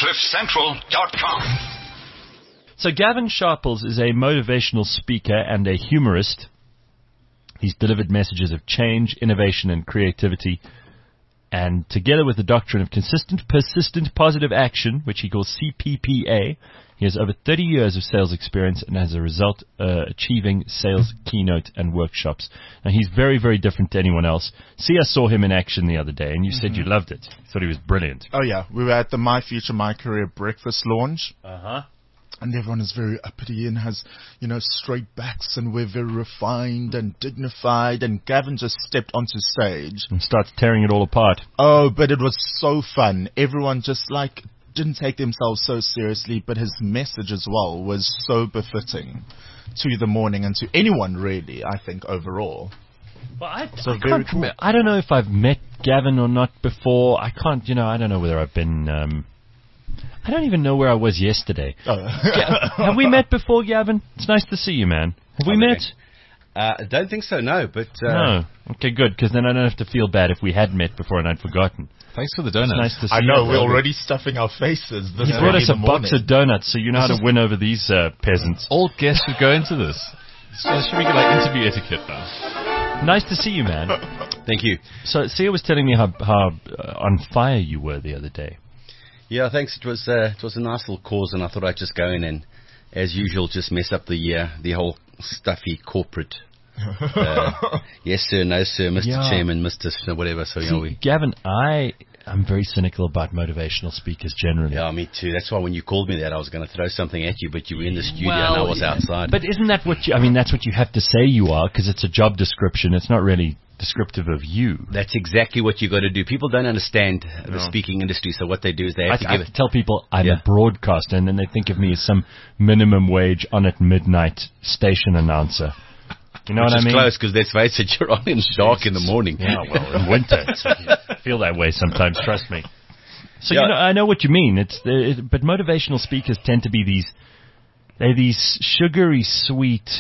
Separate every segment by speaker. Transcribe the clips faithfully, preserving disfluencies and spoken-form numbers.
Speaker 1: cliff central dot com.
Speaker 2: So Gavin Sharples is a motivational speaker and a humorist. He's delivered messages of change, innovation, and creativity. And together with the doctrine of consistent, persistent, positive action, which he calls C P P A, he has over thirty years of sales experience and as a result uh, achieving sales keynote and workshops. Now, he's very, very different to anyone else. See, I saw him in action the other day, and you mm-hmm. said you loved it. You thought he was brilliant.
Speaker 3: Oh, yeah. We were at the My Future, My Career breakfast launch.
Speaker 2: Uh-huh.
Speaker 3: And everyone is very uppity and has, you know, straight backs, and we're very refined and dignified. And Gavin just stepped onto stage
Speaker 2: and starts tearing it all apart.
Speaker 3: Oh, but it was so fun. Everyone just like didn't take themselves so seriously, but his message as well was so befitting to the morning and to anyone really, I think, overall.
Speaker 2: Well, I,
Speaker 3: so
Speaker 2: I,
Speaker 3: very
Speaker 2: can't,
Speaker 3: cool.
Speaker 2: I don't know if I've met Gavin or not before. I can't, you know, I don't know whether I've been... Um, I don't even know where I was yesterday.
Speaker 3: Oh.
Speaker 2: Have we met before, Gavin? It's nice to see you, man. Have we met?
Speaker 4: Uh, I don't think so, no. But uh,
Speaker 2: no. Okay, good, because then I don't have to feel bad if we had met before and I'd forgotten.
Speaker 5: Thanks for the donuts.
Speaker 2: It's nice to see
Speaker 3: I know,
Speaker 2: you,
Speaker 3: we're already stuffing our faces. This
Speaker 2: he brought us a box of donuts, so you know how to win over these uh, peasants.
Speaker 5: All guests should go into this. So should we get like interview etiquette now?
Speaker 2: Nice to see you, man.
Speaker 4: Thank you.
Speaker 2: So, Sia was telling me how, how uh, on fire you were the other day.
Speaker 4: Yeah, thanks. It was uh, it was a nice little cause, and I thought I'd just go in and, as usual, just mess up the uh, the whole stuffy corporate. Uh, yes sir, no sir, Mister
Speaker 2: Yeah.
Speaker 4: Chairman, Mister whatever. So you
Speaker 2: See,
Speaker 4: know we.
Speaker 2: Gavin, I am very cynical about motivational speakers generally.
Speaker 4: Yeah, me too. That's why when you called me that, I was going to throw something at you, but you were in the studio
Speaker 2: Well,
Speaker 4: and I was outside.
Speaker 2: But isn't that what you? I mean, that's what you have to say you are, because it's a job description. It's not really descriptive of you.
Speaker 4: That's exactly what you got to do. People don't understand the
Speaker 3: No.
Speaker 4: speaking industry, so what they do is they have
Speaker 2: I,
Speaker 4: to
Speaker 2: I
Speaker 4: give it.
Speaker 2: tell people I'm
Speaker 4: Yeah.
Speaker 2: a broadcaster, and then they think of me as some minimum wage on at midnight station announcer. You know
Speaker 4: Which
Speaker 2: what I
Speaker 4: is
Speaker 2: mean?
Speaker 4: close, because let's face it, you're on in dark in the morning.
Speaker 2: Yeah, well, in winter, it's, I feel that way sometimes. Trust me. So
Speaker 4: Yeah.
Speaker 2: you know, I know what you mean. It's the, it, but motivational speakers tend to be these. They're these sugary sweet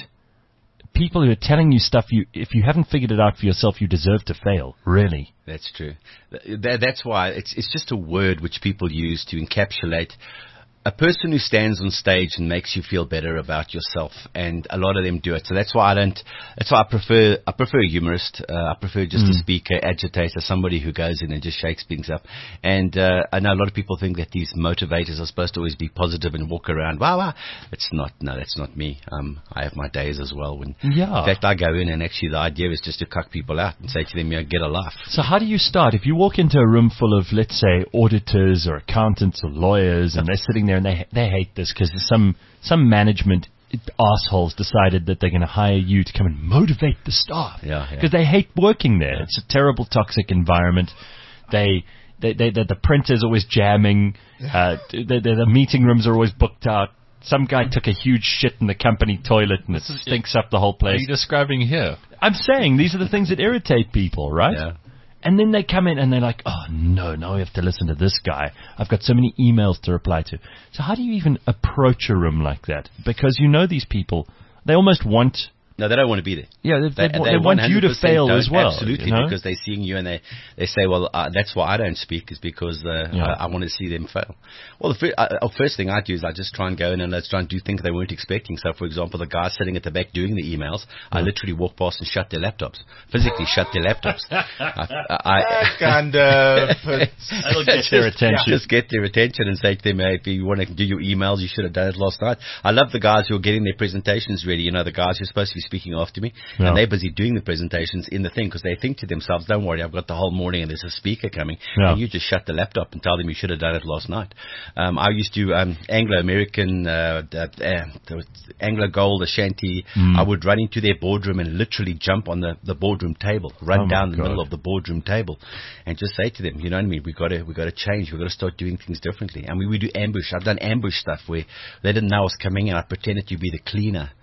Speaker 2: people who are telling you stuff you, if you haven't figured it out for yourself, you deserve to fail. Really.
Speaker 4: That's true. Th- th- That's why it's it's just a word which people use to encapsulate a person who stands on stage and makes you feel better about yourself, and a lot of them do it. So that's why I don't. That's why I prefer. I prefer a humorist. Uh, I prefer just
Speaker 2: Mm.
Speaker 4: a speaker, agitator, somebody who goes in and just shakes things up. And uh, I know a lot of people think that these motivators are supposed to always be positive and walk around. Wow, wow. It's not. No, that's not me. Um, I have my days as well. When
Speaker 2: Yeah.
Speaker 4: in fact I go in and actually the idea is just to cuck people out and say to them, "Yeah, get a laugh."
Speaker 2: So how do you start? If you walk into a room full of, let's say, auditors or accountants or lawyers, and they're sitting there and they they hate this because some some management assholes decided that they're going to hire you to come and motivate the staff.
Speaker 4: Yeah, yeah.
Speaker 2: Because they hate working there. It's a terrible, toxic environment. They they they, they the printer's always jamming. Uh, the, the the meeting rooms are always booked out. Some guy took a huge shit in the company toilet and it stinks up the whole
Speaker 5: What are
Speaker 2: place.
Speaker 5: you describing here?
Speaker 2: I'm saying these are the things that irritate people, right?
Speaker 4: Yeah.
Speaker 2: And then they come in and they're like, oh, no, now we have to listen to this guy. I've got so many emails to reply to. So how do you even approach a room like that? Because you know these people, they almost want...
Speaker 4: No, they don't want to be there.
Speaker 2: Yeah, they, they,
Speaker 4: They,
Speaker 2: they want you to
Speaker 4: one hundred percent
Speaker 2: fail
Speaker 4: don't,
Speaker 2: as well.
Speaker 4: Absolutely,
Speaker 2: you know?
Speaker 4: because they're seeing you and they, they say, well, uh, that's why I don't speak, is because uh,
Speaker 2: Yeah.
Speaker 4: I, I want to see them fail. Well, the fir- uh, uh, first thing I do is I just try and go in and let's try and do things they weren't expecting. So, for example, the guys sitting at the back doing the emails, I literally walk past and shut their laptops, physically shut their laptops. I, I,
Speaker 3: kind of.
Speaker 2: That'll get their attention.
Speaker 4: Just get their attention and say to them, hey, if you want to do your emails, you should have done it last night. I love the guys who are getting their presentations ready. You know, the guys who are supposed to be speaking after me.
Speaker 2: Yeah.
Speaker 4: And they're busy doing the presentations in the thing because they think to themselves, don't worry, I've got the whole morning and there's a speaker coming.
Speaker 2: Yeah.
Speaker 4: And you just shut the laptop and tell them you should have done it last night. Um, I used to um, Anglo-American, uh, uh, uh, Anglo-Gold, Ashanti.
Speaker 2: Mm.
Speaker 4: I would run into their boardroom and literally jump on the, the boardroom table, run
Speaker 2: Oh my
Speaker 4: down the
Speaker 2: God.
Speaker 4: middle of the boardroom table and just say to them, you know what I mean, we've got to, we've got to change. We've got to start doing things differently. And we would do ambush. I've done ambush stuff where they didn't know I was coming and I pretended to be the cleaner.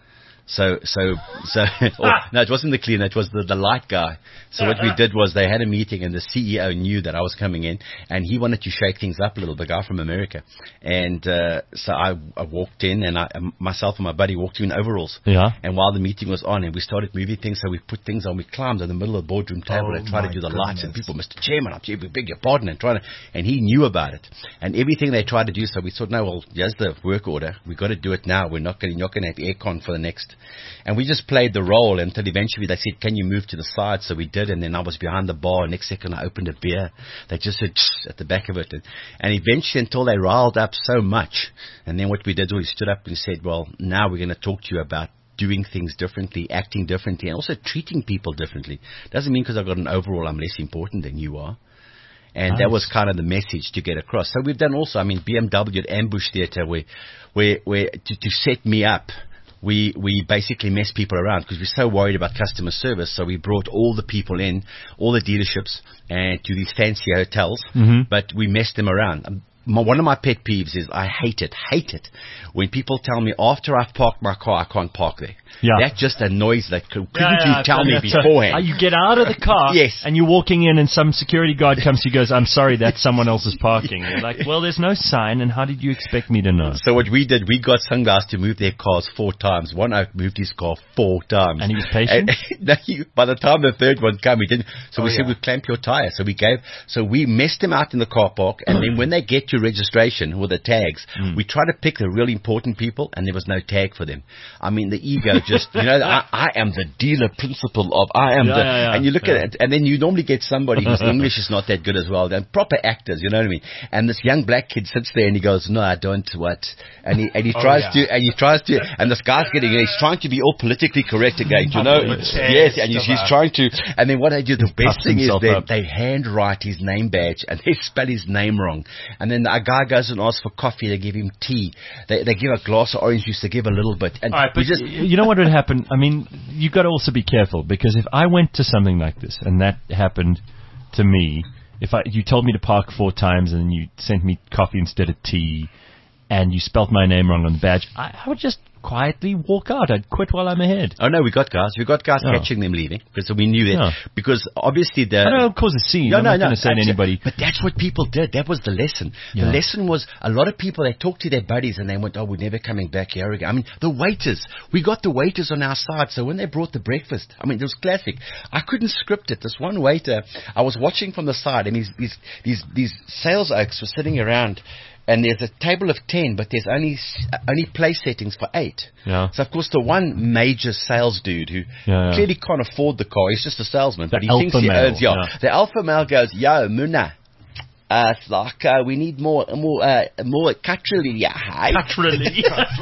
Speaker 4: So, so, so, or, no, it wasn't the cleaner, it was the, the light guy. So what we did was they had a meeting and the C E O knew that I was coming in and he wanted to shake things up a little, the guy from America. And, uh, so I, I walked in and I, myself and my buddy walked in overalls.
Speaker 2: Yeah.
Speaker 4: And while the meeting was on and we started moving things, so we put things on, we climbed in the middle of the boardroom table
Speaker 3: Oh
Speaker 4: and tried to
Speaker 3: my
Speaker 4: do the
Speaker 3: goodness.
Speaker 4: lights and people, Mister Chairman, I'm we beg your pardon and trying to, and he knew about it. And everything they tried to do, so we thought, no, well, here's the work order. We've got to do it now. We're not going to, not going to have aircon for the next. And we just played the role until eventually they said, can you move to the side? So we did, and then I was behind the bar. Next second I opened a beer. They just said at the back of it. And, and eventually until they riled up so much. And then what we did was we stood up and said, well, now we're going to talk to you about doing things differently, acting differently, and also treating people differently. Doesn't mean because I've got an overall I'm less important than you are. And nice. That was kind of the message to get across. So we've done also, I mean, B M W at Ambush Theatre, where, where, where to, to set me up, we, we basically mess people around because we're so worried about customer service. So we brought all the people in, all the dealerships, and to these fancy hotels,
Speaker 2: mm-hmm.
Speaker 4: but we messed them around. My, one of my pet peeves is I hate it, hate it, when people tell me after I've parked my car, I can't park there.
Speaker 2: Yeah.
Speaker 4: That just annoys that. Couldn't
Speaker 2: yeah, yeah,
Speaker 4: you tell me
Speaker 2: so,
Speaker 4: beforehand?
Speaker 2: Uh, you get out of the car,
Speaker 4: yes.
Speaker 2: and you're walking in, and some security guard comes to you and goes, I'm sorry, that's someone else's parking. You're like, well, there's no sign, and how did you expect me to know?
Speaker 4: So what we did, we got some guys to move their cars four times. One oak moved his car four times.
Speaker 2: And he was patient?
Speaker 4: And, no, he, by the time the third one came, he didn't. So
Speaker 3: oh,
Speaker 4: we
Speaker 3: yeah.
Speaker 4: said, we'll clamp your tire. So we gave, so we messed them out in the car park, and then when they get to registration with the tags, mm. we try to pick the really important people, and there was no tag for them. I mean, the ego just, you know, I, I am the dealer principal of, I am
Speaker 2: yeah,
Speaker 4: the,
Speaker 2: yeah, yeah.
Speaker 4: and you look
Speaker 2: yeah.
Speaker 4: at it, and then you normally get somebody whose English is not that good as well, and proper actors, you know what I mean? And this young black kid sits there and he goes, no, I don't, what? And he, and he
Speaker 3: oh,
Speaker 4: tries
Speaker 3: yeah.
Speaker 4: to, and he tries to, and this guy's getting, he's trying to be all politically correct again, you know? Yes, and he's, he's trying to, and then what they do, the best thing is they, they handwrite his name badge, and they spell his name wrong. And then a guy goes and asks for coffee, they give him tea. They, they give a glass of orange juice, they give a little bit. And
Speaker 2: All right, but
Speaker 4: just,
Speaker 2: you know what would happen? I mean, you got to also be careful, because if I went to something like this and that happened to me, if I you told me to park four times and you sent me coffee instead of tea, and you spelt my name wrong on the badge, I, I would just quietly walk out. I'd quit while I'm ahead.
Speaker 4: Oh no, we got guys. We got guys
Speaker 2: oh.
Speaker 4: catching them leaving because we knew that.
Speaker 2: Oh.
Speaker 4: Because obviously the.
Speaker 2: I don't know, cause a scene.
Speaker 4: No,
Speaker 2: I'm
Speaker 4: no,
Speaker 2: not
Speaker 4: no.
Speaker 2: going to say to anybody.
Speaker 4: But that's what people did. That was the lesson.
Speaker 2: Yeah.
Speaker 4: The lesson was a lot of people, they talked to their buddies and they went, oh, we're never coming back here again. I mean, the waiters. We got the waiters on our side. So when they brought the breakfast, I mean, it was classic. I couldn't script it. This one waiter, I was watching from the side and these, these, these, these sales oaks were sitting around. And there's a table of ten, but there's only only place settings for eight.
Speaker 2: Yeah.
Speaker 4: So, of course, the one major sales dude who
Speaker 2: yeah, yeah.
Speaker 4: clearly can't afford the car, he's just a salesman,
Speaker 2: the
Speaker 4: but he thinks he
Speaker 2: male,
Speaker 4: owns, yeah.
Speaker 2: yeah.
Speaker 4: The alpha male goes, yo, Muna, uh, it's like, uh, we need more, more, uh, more culturally, yeah, hey?
Speaker 2: Culturally.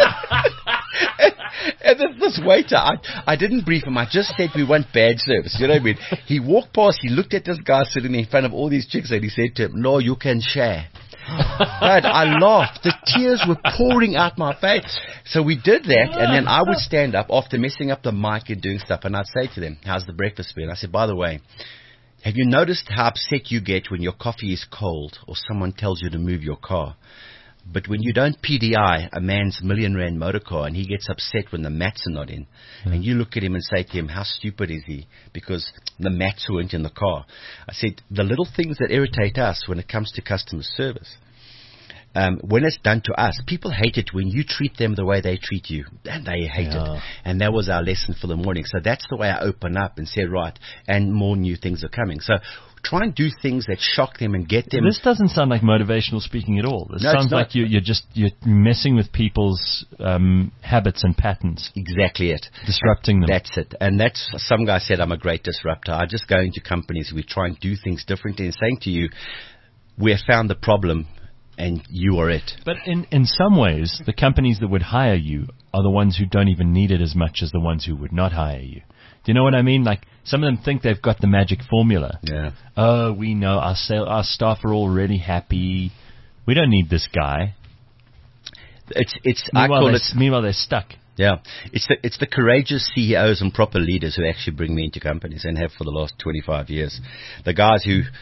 Speaker 4: And this, this waiter, I, I didn't brief him. I just said we want bad service. You know what I mean? He walked past, he looked at this guy sitting in front of all these chicks and he said to him, no, you can share. Dad, I laughed. The tears were pouring out my face. So we did that, and then I would stand up after messing up the mic and doing stuff, and I'd say to them, how's the breakfast been? I said, by the way, have you noticed how upset you get when your coffee is cold or someone tells you to move your car? But when you don't P D I a man's million rand motor car and he gets upset when the mats are not in, mm. and you look at him and say to him, how stupid is he? Because the mats weren't in the car. I said, the little things that irritate us when it comes to customer service, um, when it's done to us, people hate it when you treat them the way they treat you. And they hate
Speaker 2: yeah.
Speaker 4: it. And that was our lesson for the morning. So that's the way I open up and say, right, and more new things are coming. So try and do things that shock them and get them.
Speaker 2: This doesn't sound like motivational speaking at all. This
Speaker 4: No,
Speaker 2: sounds
Speaker 4: it's not.
Speaker 2: like you, you're just you're messing with people's um, habits and patterns,
Speaker 4: Exactly it.
Speaker 2: disrupting them.
Speaker 4: That's it. And that's, some guy said I'm a great disruptor. I just go into companies, we try and do things differently and saying to you, we have found the problem and you are it.
Speaker 2: But in, in some ways, the companies that would hire you are the ones who don't even need it as much as the ones who would not hire you. Do you know what I mean? Like, some of them think they've got the magic formula.
Speaker 4: Yeah.
Speaker 2: Oh, we know our sale, our staff are already happy. We don't need this guy.
Speaker 4: It's, it's, I
Speaker 2: Meanwhile,
Speaker 4: call
Speaker 2: they're,
Speaker 4: it,
Speaker 2: meanwhile they're stuck.
Speaker 4: yeah, it's the, it's the courageous C E Os and proper leaders who actually bring me into companies and have for the last twenty-five years. The guys who,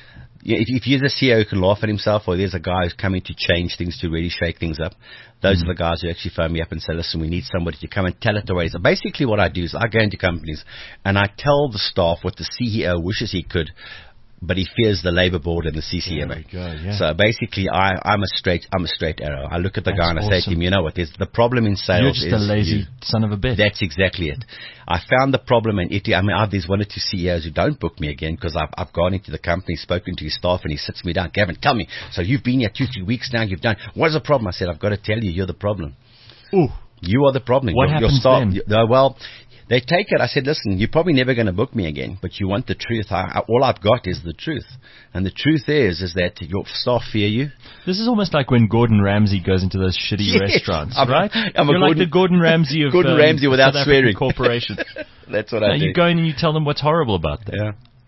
Speaker 4: Yeah, if, if you're the C E O who can laugh at himself, or there's a guy who's coming to change things, to really shake things up, those mm. are the guys who actually phone me up and say, listen, we need somebody to come and tell it the way it is. Basically what I do is I go into companies and I tell the staff what the C E O wishes he could, but he fears the labor board and the C C M A.
Speaker 2: Go, yeah.
Speaker 4: So basically, I, I'm a straight, I'm a straight arrow. I look at the
Speaker 2: That's
Speaker 4: guy and I
Speaker 2: awesome.
Speaker 4: say to him, you know what? There's the problem in sales.
Speaker 2: You're just
Speaker 4: is
Speaker 2: a lazy
Speaker 4: you.
Speaker 2: son of a bitch.
Speaker 4: That's exactly it. I found the problem, and it, I mean, I've, there's one or two C E Os who don't book me again because I've, I've gone into the company, spoken to his staff, and he sits me down. Gavin, tell me. So you've been here two, three weeks now. You've done. What's the problem? I said, I've got to tell you, you're the problem.
Speaker 2: Ooh.
Speaker 4: You are the problem.
Speaker 2: What
Speaker 4: your,
Speaker 2: happens
Speaker 4: your staff,
Speaker 2: then?
Speaker 4: You, uh, well. They take it. I said, listen, you're probably never going to book me again, but you want the truth. I, I, all I've got is the truth. And the truth is, is that your staff fear you.
Speaker 2: This is almost like when Gordon Ramsay goes into those shitty
Speaker 4: Yes,
Speaker 2: restaurants,
Speaker 4: I'm,
Speaker 2: right?
Speaker 4: I'm
Speaker 2: You're
Speaker 4: a
Speaker 2: like
Speaker 4: Gordon,
Speaker 2: the Gordon Ramsay of
Speaker 4: Gordon
Speaker 2: um,
Speaker 4: Ramsay without
Speaker 2: South
Speaker 4: swearing.
Speaker 2: African corporation.
Speaker 4: That's what
Speaker 2: no,
Speaker 4: I do.
Speaker 2: You go in and you tell them what's horrible about them.
Speaker 4: Yeah.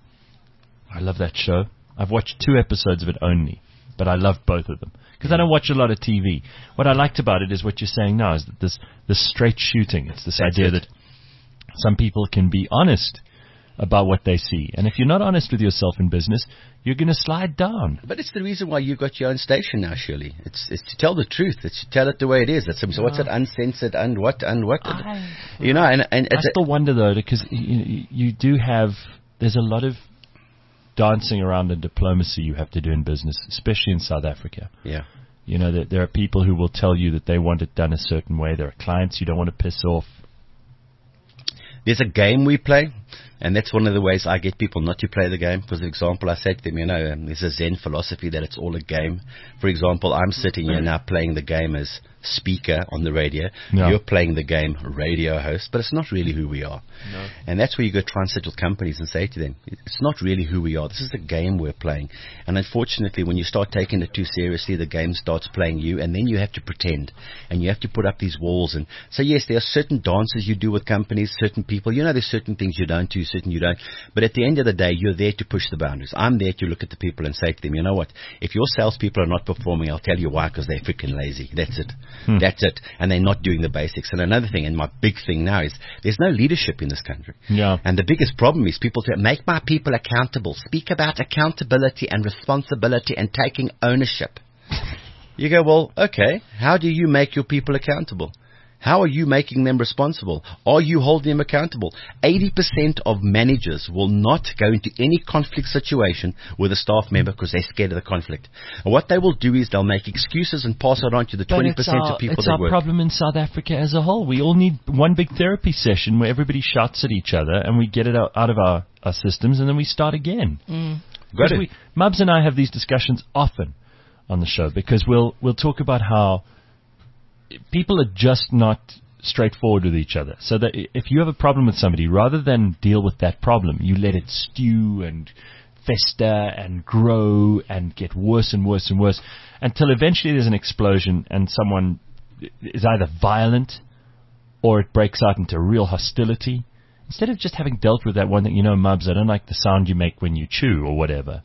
Speaker 2: I love that show. I've watched two episodes of it only, but I love both of them. Because I don't watch a lot of T V. What I liked about it is what you're saying now, is that this, this straight shooting. It's this
Speaker 4: That's
Speaker 2: idea
Speaker 4: it.
Speaker 2: that some people can be honest about what they see. And if you're not honest with yourself in business, you're going to slide down.
Speaker 4: But it's the reason why you've got your own station now, Shirley. It's it's to tell the truth. It's to tell it the way it is. It's, so what's it, uncensored, and what, and what?
Speaker 2: I,
Speaker 4: you know, and, and
Speaker 2: I
Speaker 4: it's
Speaker 2: still wonder, though, because you, you do have, there's a lot of dancing around the diplomacy you have to do in business, especially in South Africa.
Speaker 4: yeah.
Speaker 2: You know, there, there are people who will tell you that they want it done a certain way. There are clients you don't want to piss off.
Speaker 4: There's a game we play, and that's one of the ways I get people not to play the game. For example, I say to them, you know, um, there's a Zen philosophy that it's all a game. For example, I'm sitting here now playing the game as speaker on the radio.
Speaker 2: Yeah.
Speaker 4: You're playing the game radio host, but it's not really who we are.
Speaker 2: No.
Speaker 4: And that's where you go try and sit with companies and say to them, it's not really who we are. This is the game we're playing. And unfortunately, when you start taking it too seriously, the game starts playing you, and then you have to pretend, and you have to put up these walls. And so, yes, there are certain dances you do with companies, certain people. You know, there's certain things you don't do, certain you don't. But at the end of the day, you're there to push the boundaries. I'm there to look at the people and say to them, you know what? If your salespeople are not performing, I'll tell you why, because they're freaking lazy. That's it. Hmm. That's it. And they're not doing the basics. And another thing, and my big thing now, is there's no leadership in this country.
Speaker 2: Yeah.
Speaker 4: And the biggest problem is people to make my people accountable. Speak about accountability and responsibility and taking ownership. You go, well, okay, how do you make your people accountable? How are you making them responsible? Are you holding them accountable? eighty percent of managers will not go into any conflict situation with a staff member because they're scared of the conflict. And what they will do is they'll make excuses and pass it on to the
Speaker 2: But
Speaker 4: twenty percent
Speaker 2: our,
Speaker 4: of people
Speaker 2: it's
Speaker 4: that
Speaker 2: our
Speaker 4: work.
Speaker 2: problem in South Africa as a whole. We all need one big therapy session where everybody shouts at each other and we get it out, out of our, our systems, and then we start again.
Speaker 4: Mm. Got it.
Speaker 2: We, Mubs and I have these discussions often on the show because we'll we'll talk about how people are just not straightforward with each other. So that if you have a problem with somebody, rather than deal with that problem, you let it stew and fester and grow and get worse and worse and worse until eventually there's an explosion and someone is either violent or it breaks out into real hostility. Instead of just having dealt with that one thing, you know, Mubs, I don't like the sound you make when you chew or whatever.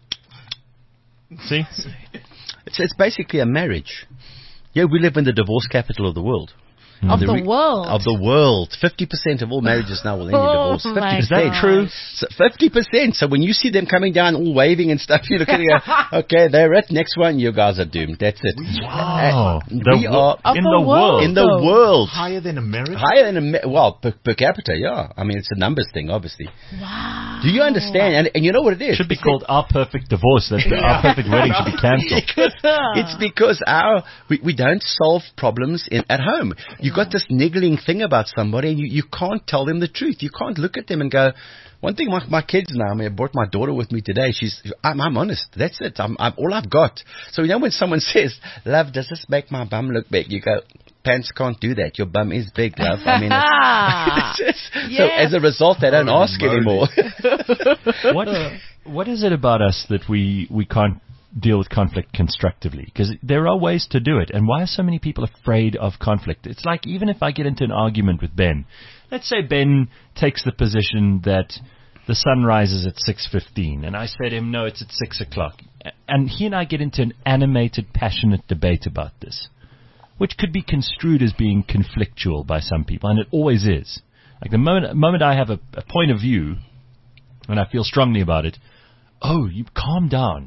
Speaker 2: See?
Speaker 4: It's, it's basically a marriage. Yeah, we live in the divorce capital of the world.
Speaker 1: Of the
Speaker 4: re-
Speaker 1: world.
Speaker 4: Of the world. fifty percent of all marriages now will end in
Speaker 1: Oh
Speaker 4: divorce.
Speaker 1: my
Speaker 4: fifty percent.
Speaker 2: Is that true?
Speaker 4: So fifty percent. So when you see them coming down all waving and stuff, you look at it and go, okay, they're it. Next one, you guys are doomed. That's it.
Speaker 2: Wow.
Speaker 4: Uh,
Speaker 2: The
Speaker 4: we
Speaker 2: wo-
Speaker 4: are
Speaker 1: Of
Speaker 2: in
Speaker 1: the
Speaker 2: the world.
Speaker 1: world.
Speaker 4: in the
Speaker 1: though.
Speaker 4: world.
Speaker 3: Higher than America?
Speaker 4: Higher than, Amer- well, per, per capita, yeah. I mean, it's a numbers thing, obviously.
Speaker 1: Wow.
Speaker 4: Do you understand? And, and you know what it is?
Speaker 2: Should be
Speaker 4: It's
Speaker 2: called Our Perfect Divorce. That's Our Perfect Wedding should be cancelled.
Speaker 4: It's because our we, we don't solve problems in, at home. You've got this niggling thing about somebody, and you, you can't tell them the truth. You can't look at them and go. One thing, my, my kids now. I mean, I brought my daughter with me today. She's, I'm, I'm honest. That's it. I'm, I'm all I've got. So you know when someone says, "Love, does this make my bum look big?" You go, "Pants can't do that. Your bum is big, love." I mean, it's, it's just, so
Speaker 1: Yes.
Speaker 4: as a result, they don't
Speaker 3: Holy
Speaker 4: ask
Speaker 3: moly.
Speaker 4: anymore.
Speaker 2: What What is it about us that we, we can't deal with conflict constructively? Because there are ways to do it. And why are so many people afraid of conflict? It's like even if I get into an argument with Ben, let's say Ben takes the position that the sun rises at six fifteen, and I say to him, no, it's at six o'clock. And he and I get into an animated, passionate debate about this, which could be construed as being conflictual by some people, and it always is. Like the moment, moment I have a, a point of view, and I feel strongly about it, oh, you calm down.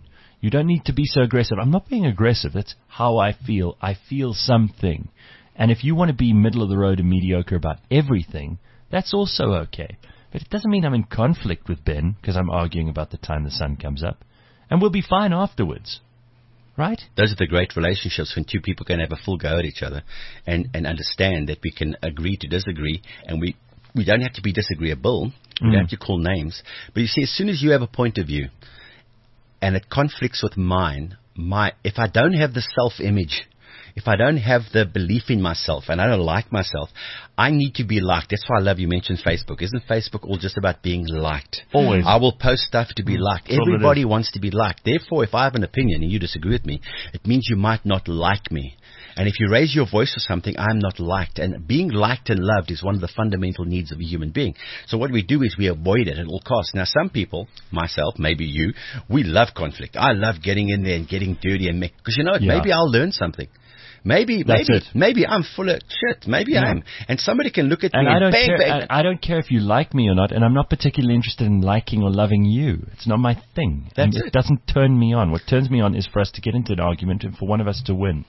Speaker 2: You don't need to be so aggressive. I'm not being aggressive. That's how I feel. I feel something. And if you want to be middle of the road and mediocre about everything, that's also okay. But it doesn't mean I'm in conflict with Ben because I'm arguing about the time the sun comes up. And we'll be fine afterwards. Right?
Speaker 4: Those are the great relationships when two people can have a full go at each other and, and understand that we can agree to disagree, and we, we don't have to be disagreeable. We
Speaker 2: Mm.
Speaker 4: don't have to call names. But you see, as soon as you have a point of view and it conflicts with mine, my if I don't have the self-image, if I don't have the belief in myself and I don't like myself, I need to be liked. That's why I love you mentioned Facebook. Isn't Facebook all just about being liked?
Speaker 2: Always.
Speaker 4: I will post stuff to be liked.
Speaker 2: That's all it
Speaker 4: Everybody
Speaker 2: is.
Speaker 4: wants to be liked. Therefore, if I have an opinion and you disagree with me, it means you might not like me. And if you raise your voice for something, I'm not liked. And being liked and loved is one of the fundamental needs of a human being. So what we do is we avoid it at all costs. Now, some people, myself, maybe you, we love conflict. I love getting in there and getting dirty and because you know what?
Speaker 2: Yeah.
Speaker 4: Maybe I'll learn something. Maybe,
Speaker 2: That's
Speaker 4: maybe,
Speaker 2: it.
Speaker 4: maybe I'm full of shit. Maybe
Speaker 2: Yeah.
Speaker 4: I am. And somebody can look at
Speaker 2: And
Speaker 4: me
Speaker 2: I
Speaker 4: and
Speaker 2: don't
Speaker 4: bang,
Speaker 2: care.
Speaker 4: bang.
Speaker 2: I, I don't care if you like me or not, and I'm not particularly interested in liking or loving you. It's not my thing.
Speaker 4: That's
Speaker 2: and it,
Speaker 4: it.
Speaker 2: doesn't turn me on. What turns me on is for us to get into an argument and for one of us to win.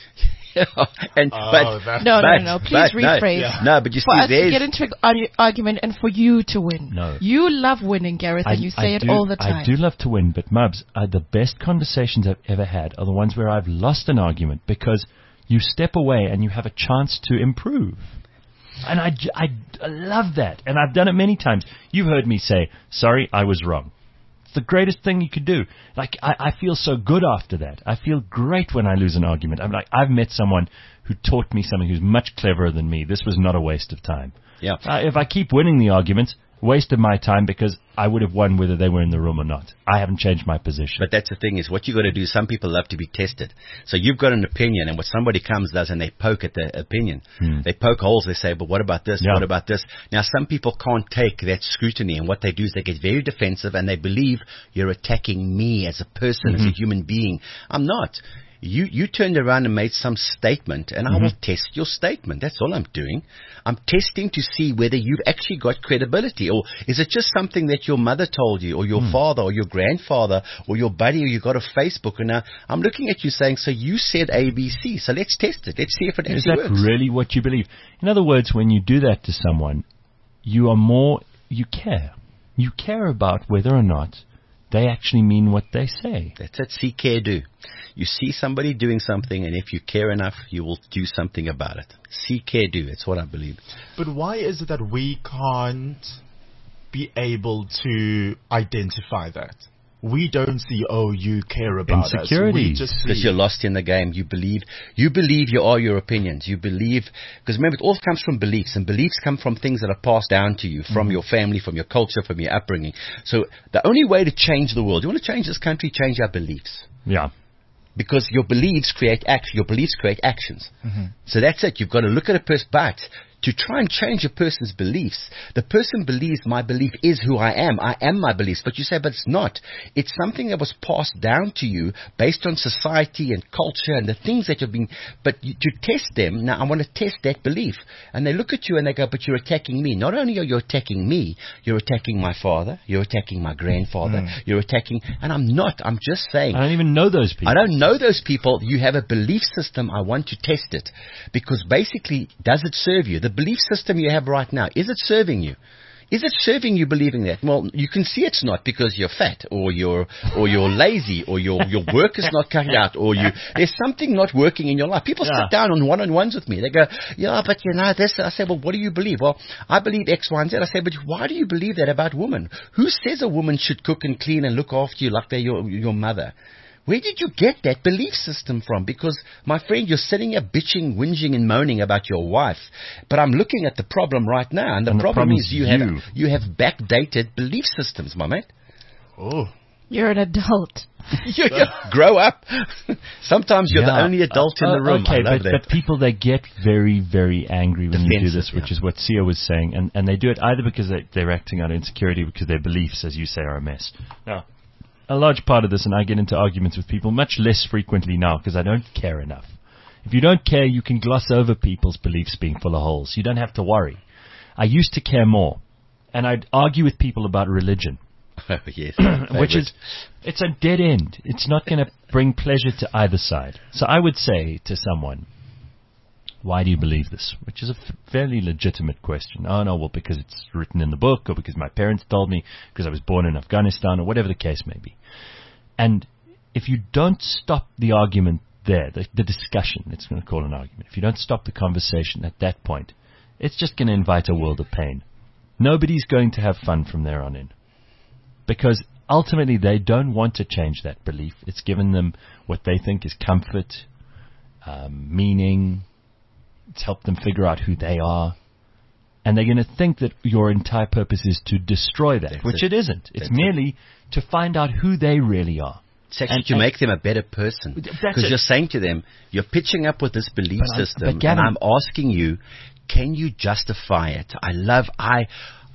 Speaker 4: and,
Speaker 3: Oh,
Speaker 4: but,
Speaker 3: that-
Speaker 1: No,
Speaker 4: but,
Speaker 1: no, no. Please
Speaker 4: but, no,
Speaker 1: rephrase.
Speaker 3: Yeah.
Speaker 4: No, but you
Speaker 1: For
Speaker 4: see,
Speaker 1: us to
Speaker 4: there's
Speaker 1: get into an argu- argument and for you to win.
Speaker 2: No.
Speaker 1: You love winning, Gareth, and you say it
Speaker 2: do,
Speaker 1: all the time.
Speaker 2: I do love to win, but Mubs, uh, the best conversations I've ever had are the ones where I've lost an argument because you step away and you have a chance to improve. And I, j- I, I love that. And I've done it many times. You've heard me say, sorry, I was wrong. It's the greatest thing you could do. Like, I, I feel so good after that. I feel great when I lose an argument. I'm like, I've met someone who taught me something who's much cleverer than me. This was not a waste of time.
Speaker 4: yeah.
Speaker 2: Uh, if I keep winning the arguments, waste of my time because I would have won whether they were in the room or not. I haven't changed my position.
Speaker 4: But that's the thing is what you got to do. Some people love to be tested. So you've got an opinion, and what somebody comes does, and they poke at the opinion.
Speaker 2: Hmm.
Speaker 4: They poke holes. They say, "But what about this?
Speaker 2: Yeah.
Speaker 4: What about this?" Now, some people can't take that scrutiny, and what they do is they get very defensive, and they believe you're attacking me as a person,
Speaker 2: Mm-hmm.
Speaker 4: as a human being. I'm not. You you turned around and made some statement, and I
Speaker 2: Mm-hmm.
Speaker 4: will test your statement. That's all I'm doing. I'm testing to see whether you've actually got credibility, or is it just something that your mother told you, or your
Speaker 2: Hmm.
Speaker 4: father, or your grandfather, or your buddy, or you got a Facebook. And now I'm looking at you saying, so you said A, B, C, so let's test it. Let's see if it
Speaker 2: Is
Speaker 4: actually
Speaker 2: that
Speaker 4: works.
Speaker 2: really what you believe? In other words, when you do that to someone, you are more, you care. You care about whether or not they actually mean what they say.
Speaker 4: That's it. See, care, do. You see somebody doing something, and if you care enough, you will do something about it. See, care, do. That's what I believe.
Speaker 3: But why is it that we can't be able to identify that? We don't see, oh, you care about
Speaker 2: Insecurity.
Speaker 3: us. We just see.
Speaker 4: Because you're lost in the game. You believe, you believe you are your opinions. You believe, because remember, it all comes from beliefs, and beliefs come from things that are passed down to you from your family, from your culture, from your upbringing. So the only way to change the world, you want to change this country, change our beliefs.
Speaker 2: Yeah.
Speaker 4: Because your beliefs create action. Your beliefs create actions. So that's it. You've got to look at a person. But to try and change a person's beliefs, the person believes my belief is who I am. I am my beliefs. But you say, but it's not. It's something that was passed down to you based on society and culture and the things that you've been. But you, to test them, now I want to test that belief. And they look at you and they go, but you're attacking me. Not only are you attacking me, you're attacking my father. You're attacking my grandfather. You're attacking. And I'm not. I'm just saying.
Speaker 2: I don't even know those people.
Speaker 4: I don't know those people. You have a belief system. I want to test it. Because basically, does it serve you? The belief system you have right now, is it serving you? Is it serving you believing that? Well, you can see it's not because you're fat or you're or you're lazy or your your work is not cut out or you there's something not working in your life. People
Speaker 2: Yeah.
Speaker 4: sit down on one-on-ones with me. They go, yeah, but you know this. I say, well, what do you believe? Well, I believe X, Y, and Z. I say, but why do you believe that about women? Who says a woman should cook and clean and look after you like they're your your mother? Where did you get that belief system from? Because, my friend, you're sitting here bitching, whinging, and moaning about your wife. But I'm looking at the problem right now, and the
Speaker 2: And the
Speaker 4: problem
Speaker 2: problem
Speaker 4: is
Speaker 2: is
Speaker 4: you,
Speaker 2: you.
Speaker 4: have you have backdated belief systems, my mate.
Speaker 3: Oh.
Speaker 1: You're an adult.
Speaker 4: you, you grow up. Sometimes you're the
Speaker 2: Yeah.
Speaker 4: only adult in
Speaker 2: Uh,
Speaker 4: the room.
Speaker 2: Okay,
Speaker 4: I love
Speaker 2: but,
Speaker 4: that.
Speaker 2: but people, they get very, very angry when you do
Speaker 4: Defensive,
Speaker 2: this, which
Speaker 4: yeah.
Speaker 2: is what Sia was saying. And, and they do it either because they, they're acting out of insecurity because their beliefs, as you say, are a mess. Now, a large part of this, and I get into arguments with people much less frequently now because I don't care enough. If you don't care, you can gloss over people's beliefs being full of holes. You don't have to worry. I used to care more, and I'd argue with people about religion.
Speaker 4: Oh, yes.
Speaker 2: Which is, it's a dead end. It's not going to bring pleasure to either side. So I would say to someone, why do you believe this? Which is a f- fairly legitimate question. Oh, no, well, because it's written in the book, or because my parents told me, because I was born in Afghanistan, or whatever the case may be. And if you don't stop the argument there, the, the discussion, it's going to call an argument, if you don't stop the conversation at that point, it's just going to invite a world of pain. Nobody's going to have fun from there on in. Because ultimately they don't want to change that belief. It's given them what they think is comfort, um, meaning. It's helped them figure out who they are. And they're going to think that your entire purpose is to destroy that, That's which it, it isn't. It's That's merely it. to find out who they really are.
Speaker 4: It's actually
Speaker 2: and,
Speaker 4: to
Speaker 2: and
Speaker 4: make them a better person. Because you're saying to them, you're pitching up with this belief
Speaker 2: but
Speaker 4: system,
Speaker 2: but Gavin,
Speaker 4: and I'm asking you, can you justify it? I love, I,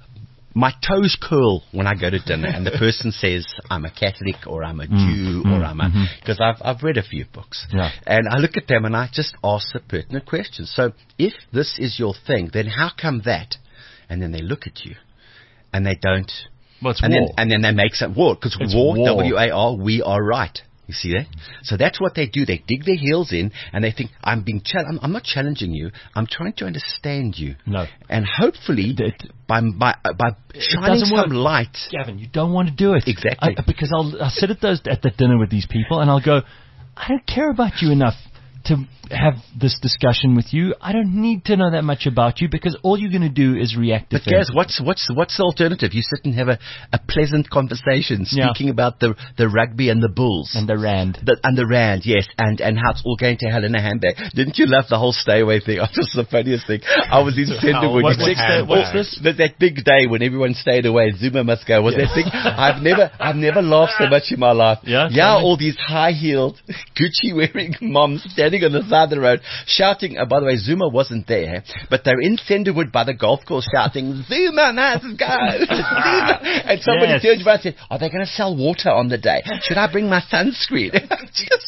Speaker 4: my toes curl when I go to dinner and the person says, I'm a Catholic or I'm a mm, Jew mm, or I'm a, because mm-hmm. I've, I've read a few books.
Speaker 2: Yeah.
Speaker 4: And I look at them and I just ask the pertinent questions. So if this is your thing, then how come that? And then they look at you and they don't.
Speaker 2: Well, it's
Speaker 4: and
Speaker 2: war.
Speaker 4: Then, and then they make some war, because war, war, W A R, we are right. You see that? So that's what they do. They dig their heels in and they think, I'm being chal- I'm, I'm not challenging you. I'm trying to understand you.
Speaker 2: No.
Speaker 4: And hopefully, it, by, by, by shining some
Speaker 2: work.
Speaker 4: light.
Speaker 2: Gavin, you don't want to do it.
Speaker 4: Exactly.
Speaker 2: I, because I'll, I'll sit at those at the dinner with these people and I'll go, I don't care about you enough to have this discussion with you. I don't need to know that much about you, because all you're going to do is react.
Speaker 4: But guys, what's what's what's the alternative? You sit and have a, a pleasant conversation, speaking yeah. about the the rugby and the Bulls
Speaker 2: and the Rand,
Speaker 4: the, and the Rand, yes, and and how it's all going to hell in a handbag. Didn't you love the whole stay away thing? It was the funniest thing. I was in Centerwood.
Speaker 2: What, what's, the, what's this?
Speaker 4: That, that big day when everyone stayed away. Zuma must go. Was yeah. that thing? I've never I've never laughed so much in my life.
Speaker 2: Yeah,
Speaker 4: yeah. All these high heeled, Gucci wearing moms standing on the side of the road shouting. Uh, by the way, Zuma wasn't there, but they're in Senderwood by the golf course shouting, Zuma must go! Zuma. And somebody yes. turned around and said, are they going to sell water on the day? Should I bring my sunscreen? Just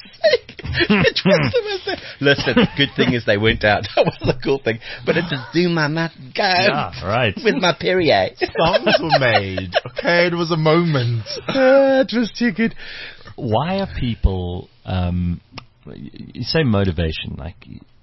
Speaker 4: it was the Listen, good thing is they went out. That was the cool thing. But it's a Zuma must go.
Speaker 2: Yeah, right.
Speaker 4: With my Perrier.
Speaker 3: Songs were made. Okay, it was a moment.
Speaker 4: Uh, it was too good.
Speaker 2: Why are people... Um, you say motivation, like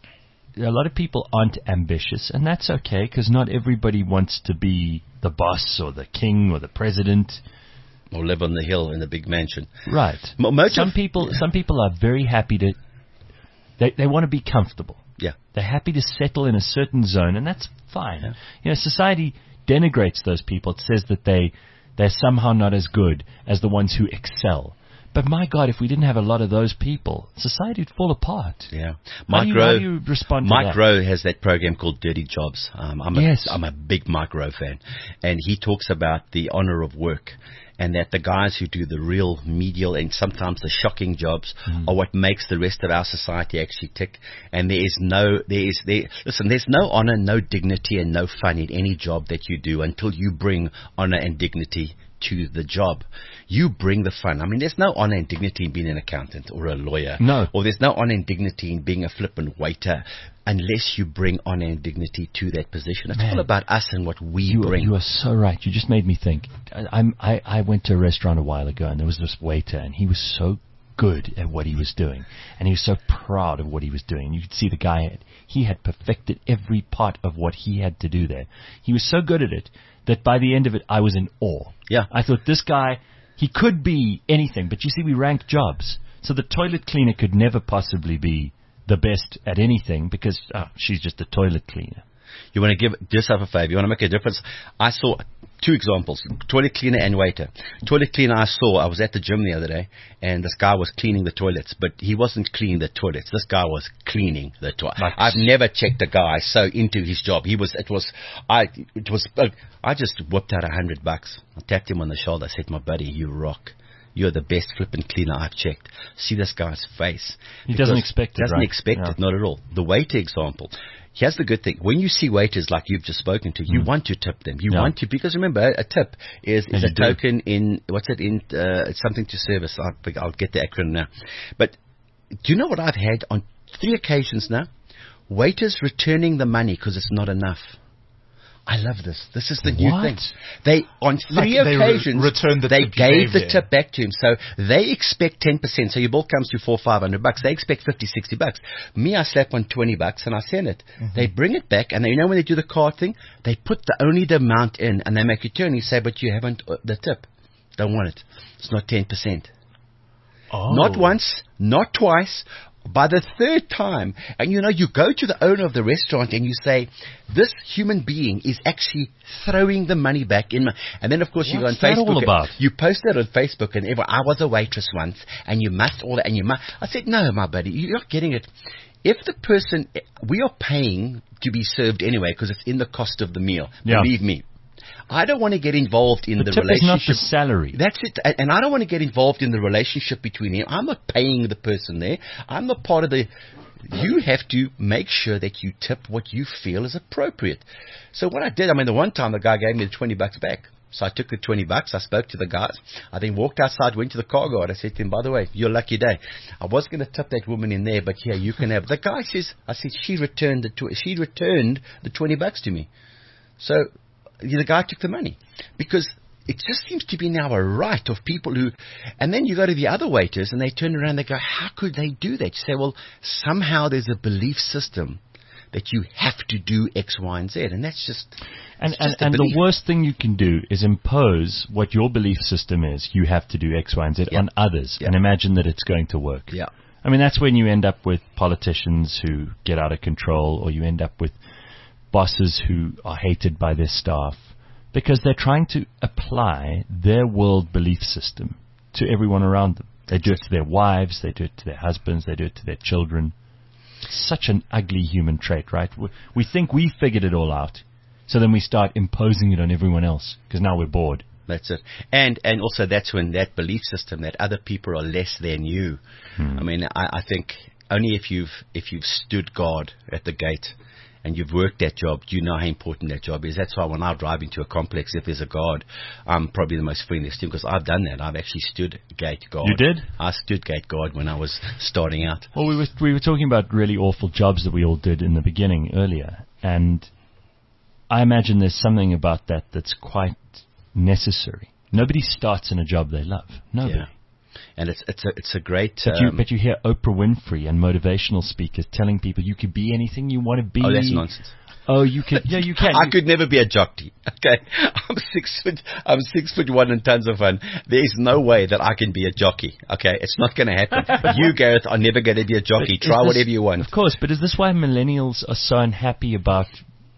Speaker 2: a lot of people aren't ambitious, and that's okay, because not everybody wants to be the boss or the king or the president
Speaker 4: or live on the hill in a big mansion.
Speaker 2: Right.
Speaker 4: Motive,
Speaker 2: some people, some people are very happy to. They they want to be comfortable.
Speaker 4: Yeah.
Speaker 2: They're happy to settle in a certain zone, and that's fine.
Speaker 4: Yeah.
Speaker 2: You know, society denigrates those people. It says that they they're somehow not as good as the ones who excel. But my God, if we didn't have a lot of those people, society would fall apart.
Speaker 4: Yeah,
Speaker 2: Mike Rowe. How do you respond to
Speaker 4: Mike
Speaker 2: that?
Speaker 4: Rowe has that program called Dirty Jobs. Um, I'm a,
Speaker 2: yes.
Speaker 4: I'm a big Mike Rowe fan, and he talks about the honor of work, and that the guys who do the real medial and sometimes the shocking jobs mm. are what makes the rest of our society actually tick. And there is no, there is there. Listen, there's no honor, no dignity, and no fun in any job that you do until you bring honor and dignity to the job. You bring the fun. I mean, there's no honor and dignity in being an accountant or a lawyer.
Speaker 2: No.
Speaker 4: Or there's no honor and dignity in being a flippant waiter unless you bring honor and dignity to that position. It's Man, all about us and what we
Speaker 2: you
Speaker 4: bring.
Speaker 2: Are, you are so right. You just made me think. I, I'm, I, I went to a restaurant a while ago, and there was this waiter, and he was so good at what he was doing, and he was so proud of what he was doing. You could see the guy, had, he had perfected every part of what he had to do there. He was so good at it that by the end of it, I was in awe.
Speaker 4: Yeah.
Speaker 2: I thought, this guy, he could be anything, but you see, we rank jobs. So the toilet cleaner could never possibly be the best at anything, because oh, she's just a toilet cleaner.
Speaker 4: You want to give yourself a favor. You want to make a difference. I saw two examples, toilet cleaner and waiter. Toilet cleaner I saw, I was at the gym the other day, and this guy was cleaning the toilets, but he wasn't cleaning the toilets. This guy was cleaning the toilet. Nice. I've never checked a guy so into his job. He was, it was, I, it was, uh, I just whipped out a hundred bucks. I tapped him on the shoulder. I said, my buddy, you rock. You're the best flippant cleaner I've checked. See this guy's face.
Speaker 2: He doesn't expect it,
Speaker 4: Doesn't
Speaker 2: right?
Speaker 4: expect
Speaker 2: yeah.
Speaker 4: it, not at all. The waiter example. Here's the good thing. When you see waiters like you've just spoken to, you mm. want to tip them. You yeah. want to, because remember, a tip is, is a token do. in, what's it, in, uh, it's something to service. I'll, I'll get the acronym now. But do you know what I've had on three occasions now? Waiters returning the money because it's not enough. I love this. This is the new
Speaker 2: What?
Speaker 4: thing. They, on three
Speaker 3: Like they re-
Speaker 4: occasions,
Speaker 3: returned the
Speaker 4: they
Speaker 3: tip you
Speaker 4: gave
Speaker 3: gave
Speaker 4: the
Speaker 3: there.
Speaker 4: tip back to him. So they expect ten percent. So your bill comes to four, five hundred bucks. They expect fifty, sixty bucks. Me, I slap on twenty bucks and I send it.
Speaker 3: Mm-hmm.
Speaker 4: They bring it back, and they, you know when they do the card thing, they put the only the amount in, and they make you turn. You say, but you haven't uh, the tip. Don't want it. It's not ten percent.
Speaker 2: Oh.
Speaker 4: Not once, not twice. By the third time, and you know, you go to the owner of the restaurant and you say, this human being is actually throwing the money back in. My, and then, of course, you go on
Speaker 2: What's that
Speaker 4: Facebook.
Speaker 2: all about?
Speaker 4: You post that on Facebook, and everyone, I was a waitress once, and you must all that, and you must. I said, no, my buddy, you're not getting it. If the person, we are paying to be served anyway, because it's in the cost of the meal.
Speaker 2: Yeah.
Speaker 4: Believe me. I don't want to get involved in
Speaker 2: The
Speaker 4: the,
Speaker 2: tip is not
Speaker 4: relationship.
Speaker 2: the salary.
Speaker 4: That's it. And- And I don't want to get involved in the relationship between them. I'm not paying the person there. I'm not part of the... You have to make sure that you tip what you feel is appropriate. So what I did, I mean, the one time the guy gave me the twenty bucks back. So I took the twenty bucks. I spoke to the guys. I then walked outside, went to the car guard. I said to him, by the way, your lucky day. I was going to tip that woman in there, but here, you can have... The guy says, I said, she returned the, tw- she returned the twenty bucks to me. So... the guy took the money, because it just seems to be now a right of people who, and then you go to the other waiters and they turn around and they go, how could they do that? You say, well, somehow there's a belief system that you have to do X, Y, and Z, and that's just,
Speaker 2: And,
Speaker 4: it's
Speaker 2: and,
Speaker 4: just a
Speaker 2: and the
Speaker 4: belief.
Speaker 2: worst thing you can do is impose what your belief system is. You have to do X, Y, and Z
Speaker 4: Yeah.
Speaker 2: on others,
Speaker 4: Yeah.
Speaker 2: and imagine that it's going to work.
Speaker 4: Yeah.
Speaker 2: I mean, that's when you end up with politicians who get out of control, or you end up with bosses who are hated by their staff, because they're trying to apply their world belief system to everyone around them. They do it to their wives, they do it to their husbands, they do it to their children. It's such an ugly human trait, right? We, we think we figured it all out, so then we start imposing it on everyone else, because now we're bored.
Speaker 4: That's it. And and also that's when that belief system that other people are less than you.
Speaker 2: Hmm.
Speaker 4: I mean, I, I think only if you've if you've stood guard at the gate and you've worked that job, you know how important that job is. That's why when I drive into a complex, if there's a guard, I'm probably the most friendliest to him, because I've done that. I've actually stood gate guard.
Speaker 2: You did?
Speaker 4: I stood gate guard when I was starting out.
Speaker 2: Well, we were we were talking about really awful jobs that we all did in the beginning earlier, and I imagine there's something about that that's quite necessary. Nobody starts in a job they love. Nobody.
Speaker 4: Yeah. And it's it's a it's a great.
Speaker 2: But, you,
Speaker 4: um,
Speaker 2: but you hear Oprah Winfrey and motivational speakers telling people you could be anything you want to be.
Speaker 4: oh, that's nonsense.
Speaker 2: Oh, you could. Yeah, you can.
Speaker 4: I
Speaker 2: You-
Speaker 4: could never be a jockey. Okay, I'm six foot. I'm six foot one and tons of fun. There is no way that I can be a jockey. Okay, it's not going to happen. You, Gareth, are never going to be a jockey.
Speaker 2: But
Speaker 4: Try
Speaker 2: is this-
Speaker 4: whatever you want.
Speaker 2: Of course, but is this why millennials are so unhappy about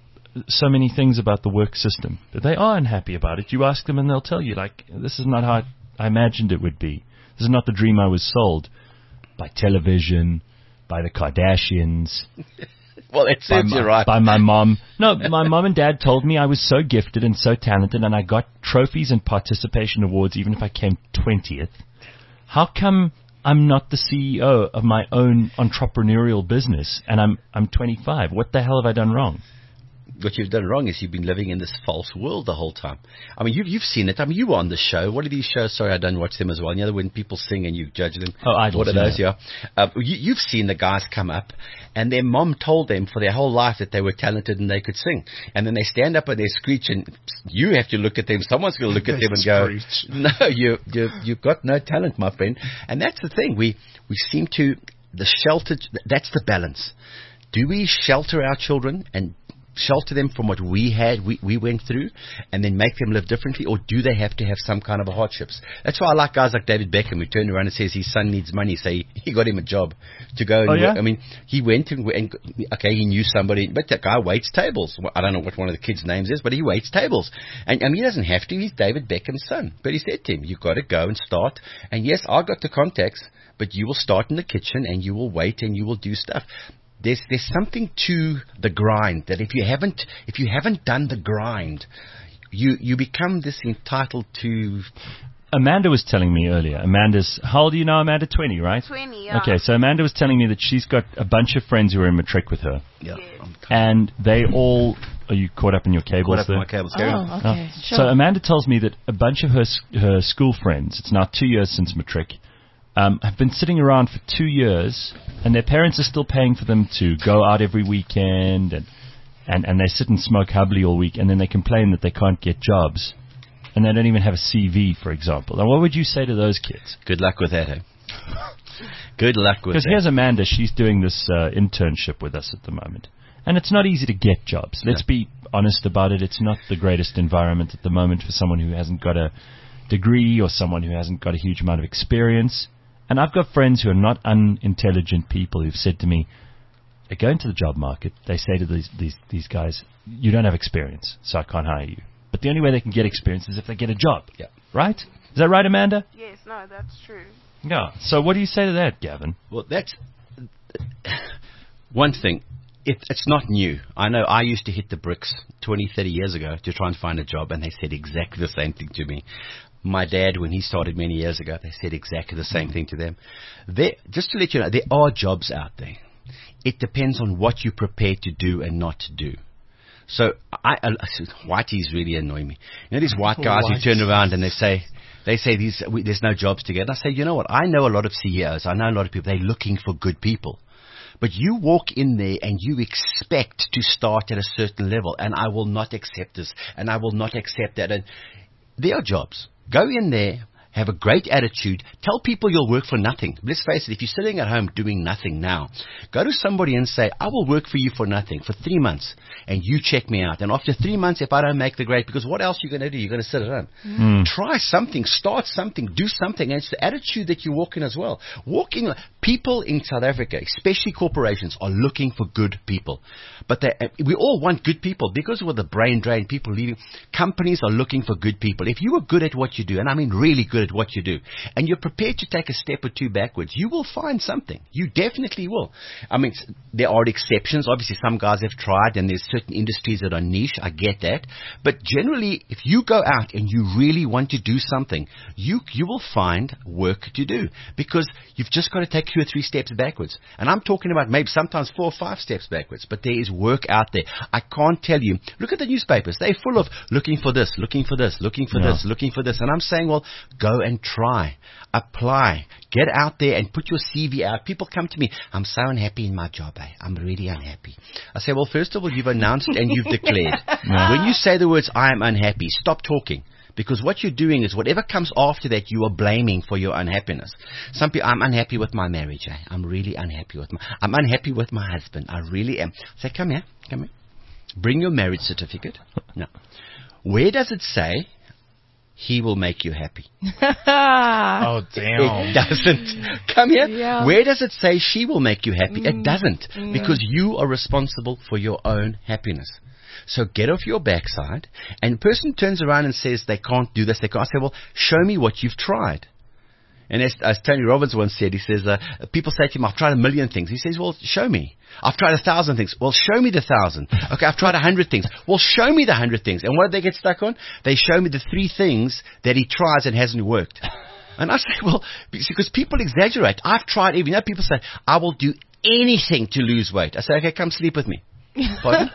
Speaker 2: so many things about the work system? But they are unhappy about it. You ask them and they'll tell you, like, this is not how I imagined it would be. This is not the dream I was sold by television, by the Kardashians,
Speaker 4: Well, it
Speaker 2: by
Speaker 4: serves
Speaker 2: my,
Speaker 4: you right.
Speaker 2: by my mom. No, my mom and dad told me I was so gifted and so talented, and I got trophies and participation awards even if I came twentieth. How come I'm not the C E O of my own entrepreneurial business and I'm I'm twenty-five? What the hell have I done wrong?
Speaker 4: What you've done wrong is you've been living in this false world the whole time. I mean, you've you've seen it. I mean, you were on the show. What are these shows? Sorry, I don't watch them as well. You know, when people sing and you judge them.
Speaker 2: Oh, Idols,
Speaker 4: What are those?
Speaker 2: yeah.
Speaker 4: Yeah. Uh, you, you've seen the guys come up, and their mom told them for their whole life that they were talented and they could sing. And then they stand up and they screech, and you have to look at them. Someone's going to look at
Speaker 3: They
Speaker 4: them and go,
Speaker 3: screech.
Speaker 4: "No, you you you've got no talent, my friend." And that's the thing. We we seem to the sheltered. That's the balance. Do we shelter our children and shelter them from what we had, we, we went through, and then make them live differently, or do they have to have some kind of a hardships? That's why I like guys like David Beckham, who turned around and says his son needs money, so he, he got him a job to go and
Speaker 2: Oh, yeah?
Speaker 4: work. I mean, he went and, and, okay, he knew somebody, but that guy waits tables. Well, I don't know what one of the kids' names is, but he waits tables. And, I mean, he doesn't have to, he's David Beckham's son. But he said to him, you've got to go and start, and yes, I got the contacts, but you will start in the kitchen, and you will wait, and you will do stuff. There's there's something to the grind that if you haven't if you haven't done the grind, you you become this entitled to.
Speaker 2: Amanda was telling me earlier. Amanda's how old are you now? Amanda, twenty, right?
Speaker 6: twenty, yeah.
Speaker 2: Okay, so Amanda was telling me that she's got a bunch of friends who are in matric with her,
Speaker 4: Yeah,
Speaker 6: Yes.
Speaker 4: I'm
Speaker 2: and they all. Are you caught up in your cables
Speaker 4: caught up in
Speaker 2: there?
Speaker 4: my cables. Carry on.
Speaker 1: Oh,
Speaker 2: Oh.
Speaker 1: okay. Sure.
Speaker 2: So Amanda tells me that a bunch of her s- her school friends, it's now two years since matric, um, have been sitting around for two years, and their parents are still paying for them to go out every weekend and and, and they sit and smoke hubbly all week, and then they complain that they can't get jobs, and they don't even have a C V, for example. Now, what would you say to those kids?
Speaker 4: Good luck with that, eh? Good luck with that.
Speaker 2: Because here's Amanda, she's doing this uh, internship with us at the moment. And it's not easy to get jobs. Let's
Speaker 4: No.
Speaker 2: be honest about it. It's not the greatest environment at the moment for someone who hasn't got a degree or someone who hasn't got a huge amount of experience. And I've got friends who are not unintelligent people who've said to me, they go into the job market, they say to these, these, these guys, you don't have experience, so I can't hire you. But the only way they can get experience is if they get a job.
Speaker 4: Yeah.
Speaker 2: Right? Is that right, Amanda?
Speaker 6: Yes, no, that's true.
Speaker 2: Yeah. So what do you say to that, Gavin?
Speaker 4: Well, that's one thing. It, it's not new. I know I used to hit the bricks twenty, thirty years ago to try and find a job, and they said exactly the same thing to me. My dad, when he started many years ago, they said exactly the same thing to them. There, just to let you know, there are jobs out there. It depends on what you're prepared to do and not to do. So, I, I, whiteys really annoy me. You know these white guys
Speaker 3: White.
Speaker 4: who turn around and they say, they say these, we, there's no jobs to get. And I say, you know what? I know a lot of C E Os. I know a lot of people. They're looking for good people. But you walk in there and you expect to start at a certain level, and I will not accept this, and I will not accept that. And there are jobs. Go in there, have a great attitude, tell people you'll work for nothing. Let's face it, if you're sitting at home doing nothing now, go to somebody and say, I will work for you for nothing, for three months, and you check me out. And after three months, if I don't make the grade, because what else are you going to do? You're going to sit at home.
Speaker 2: Mm.
Speaker 4: Try something, start something, do something, and it's the attitude that you walk in as well. Walking, people in South Africa, especially corporations, are looking for good people. But they, we all want good people because of the brain drain, people leaving. Companies are looking for good people. If you are good at what you do, and I mean really good at what you do, and you're prepared to take a step or two backwards, you will find something. You definitely will. I mean, there are exceptions. Obviously, some guys have tried, and there's certain industries that are niche. I get that. But generally, if you go out and you really want to do something, you you will find work to do, because you've just got to take two or three steps backwards. And I'm talking about maybe sometimes four or five steps backwards, but there is work out there. I can't tell you. Look at the newspapers. They're full of looking for this, looking for this, looking for
Speaker 2: Yeah.
Speaker 4: this, looking for this. And I'm saying, well, go and try. Apply. Get out there and put your C V out. People come to me, I'm so unhappy in my job. Eh? I'm really unhappy. I say, well, first of all, you've announced and you've declared. When you say the words, I am unhappy, stop talking. Because what you're doing is whatever comes after that, you are blaming for your unhappiness. Some people, I'm unhappy with my marriage. Eh? I'm really unhappy with my, I'm unhappy with my husband. I really am. Say, come here, come here. Bring your marriage certificate. No. Where does it say he will make you happy?
Speaker 3: Oh,
Speaker 4: It
Speaker 3: damn.
Speaker 4: doesn't. Come here.
Speaker 1: Yeah.
Speaker 4: Where does it say she will make you happy? It
Speaker 1: Mm.
Speaker 4: doesn't.
Speaker 1: Mm.
Speaker 4: Because you are responsible for your own happiness. So get off your backside, and the person turns around and says they can't do this, they can't. I say, well, show me what you've tried. And as, as Tony Robbins once said, he says, uh, people say to him, I've tried a million things. He says, well, show me. I've tried a thousand things. Well, show me the thousand. Okay, I've tried a hundred things. Well, show me the hundred things. And what do they get stuck on? They show me the three things that he tries and hasn't worked. And I say, well, because people exaggerate. I've tried even. You know, people say, I will do anything to lose weight. I say, okay, come sleep with me. Pardon?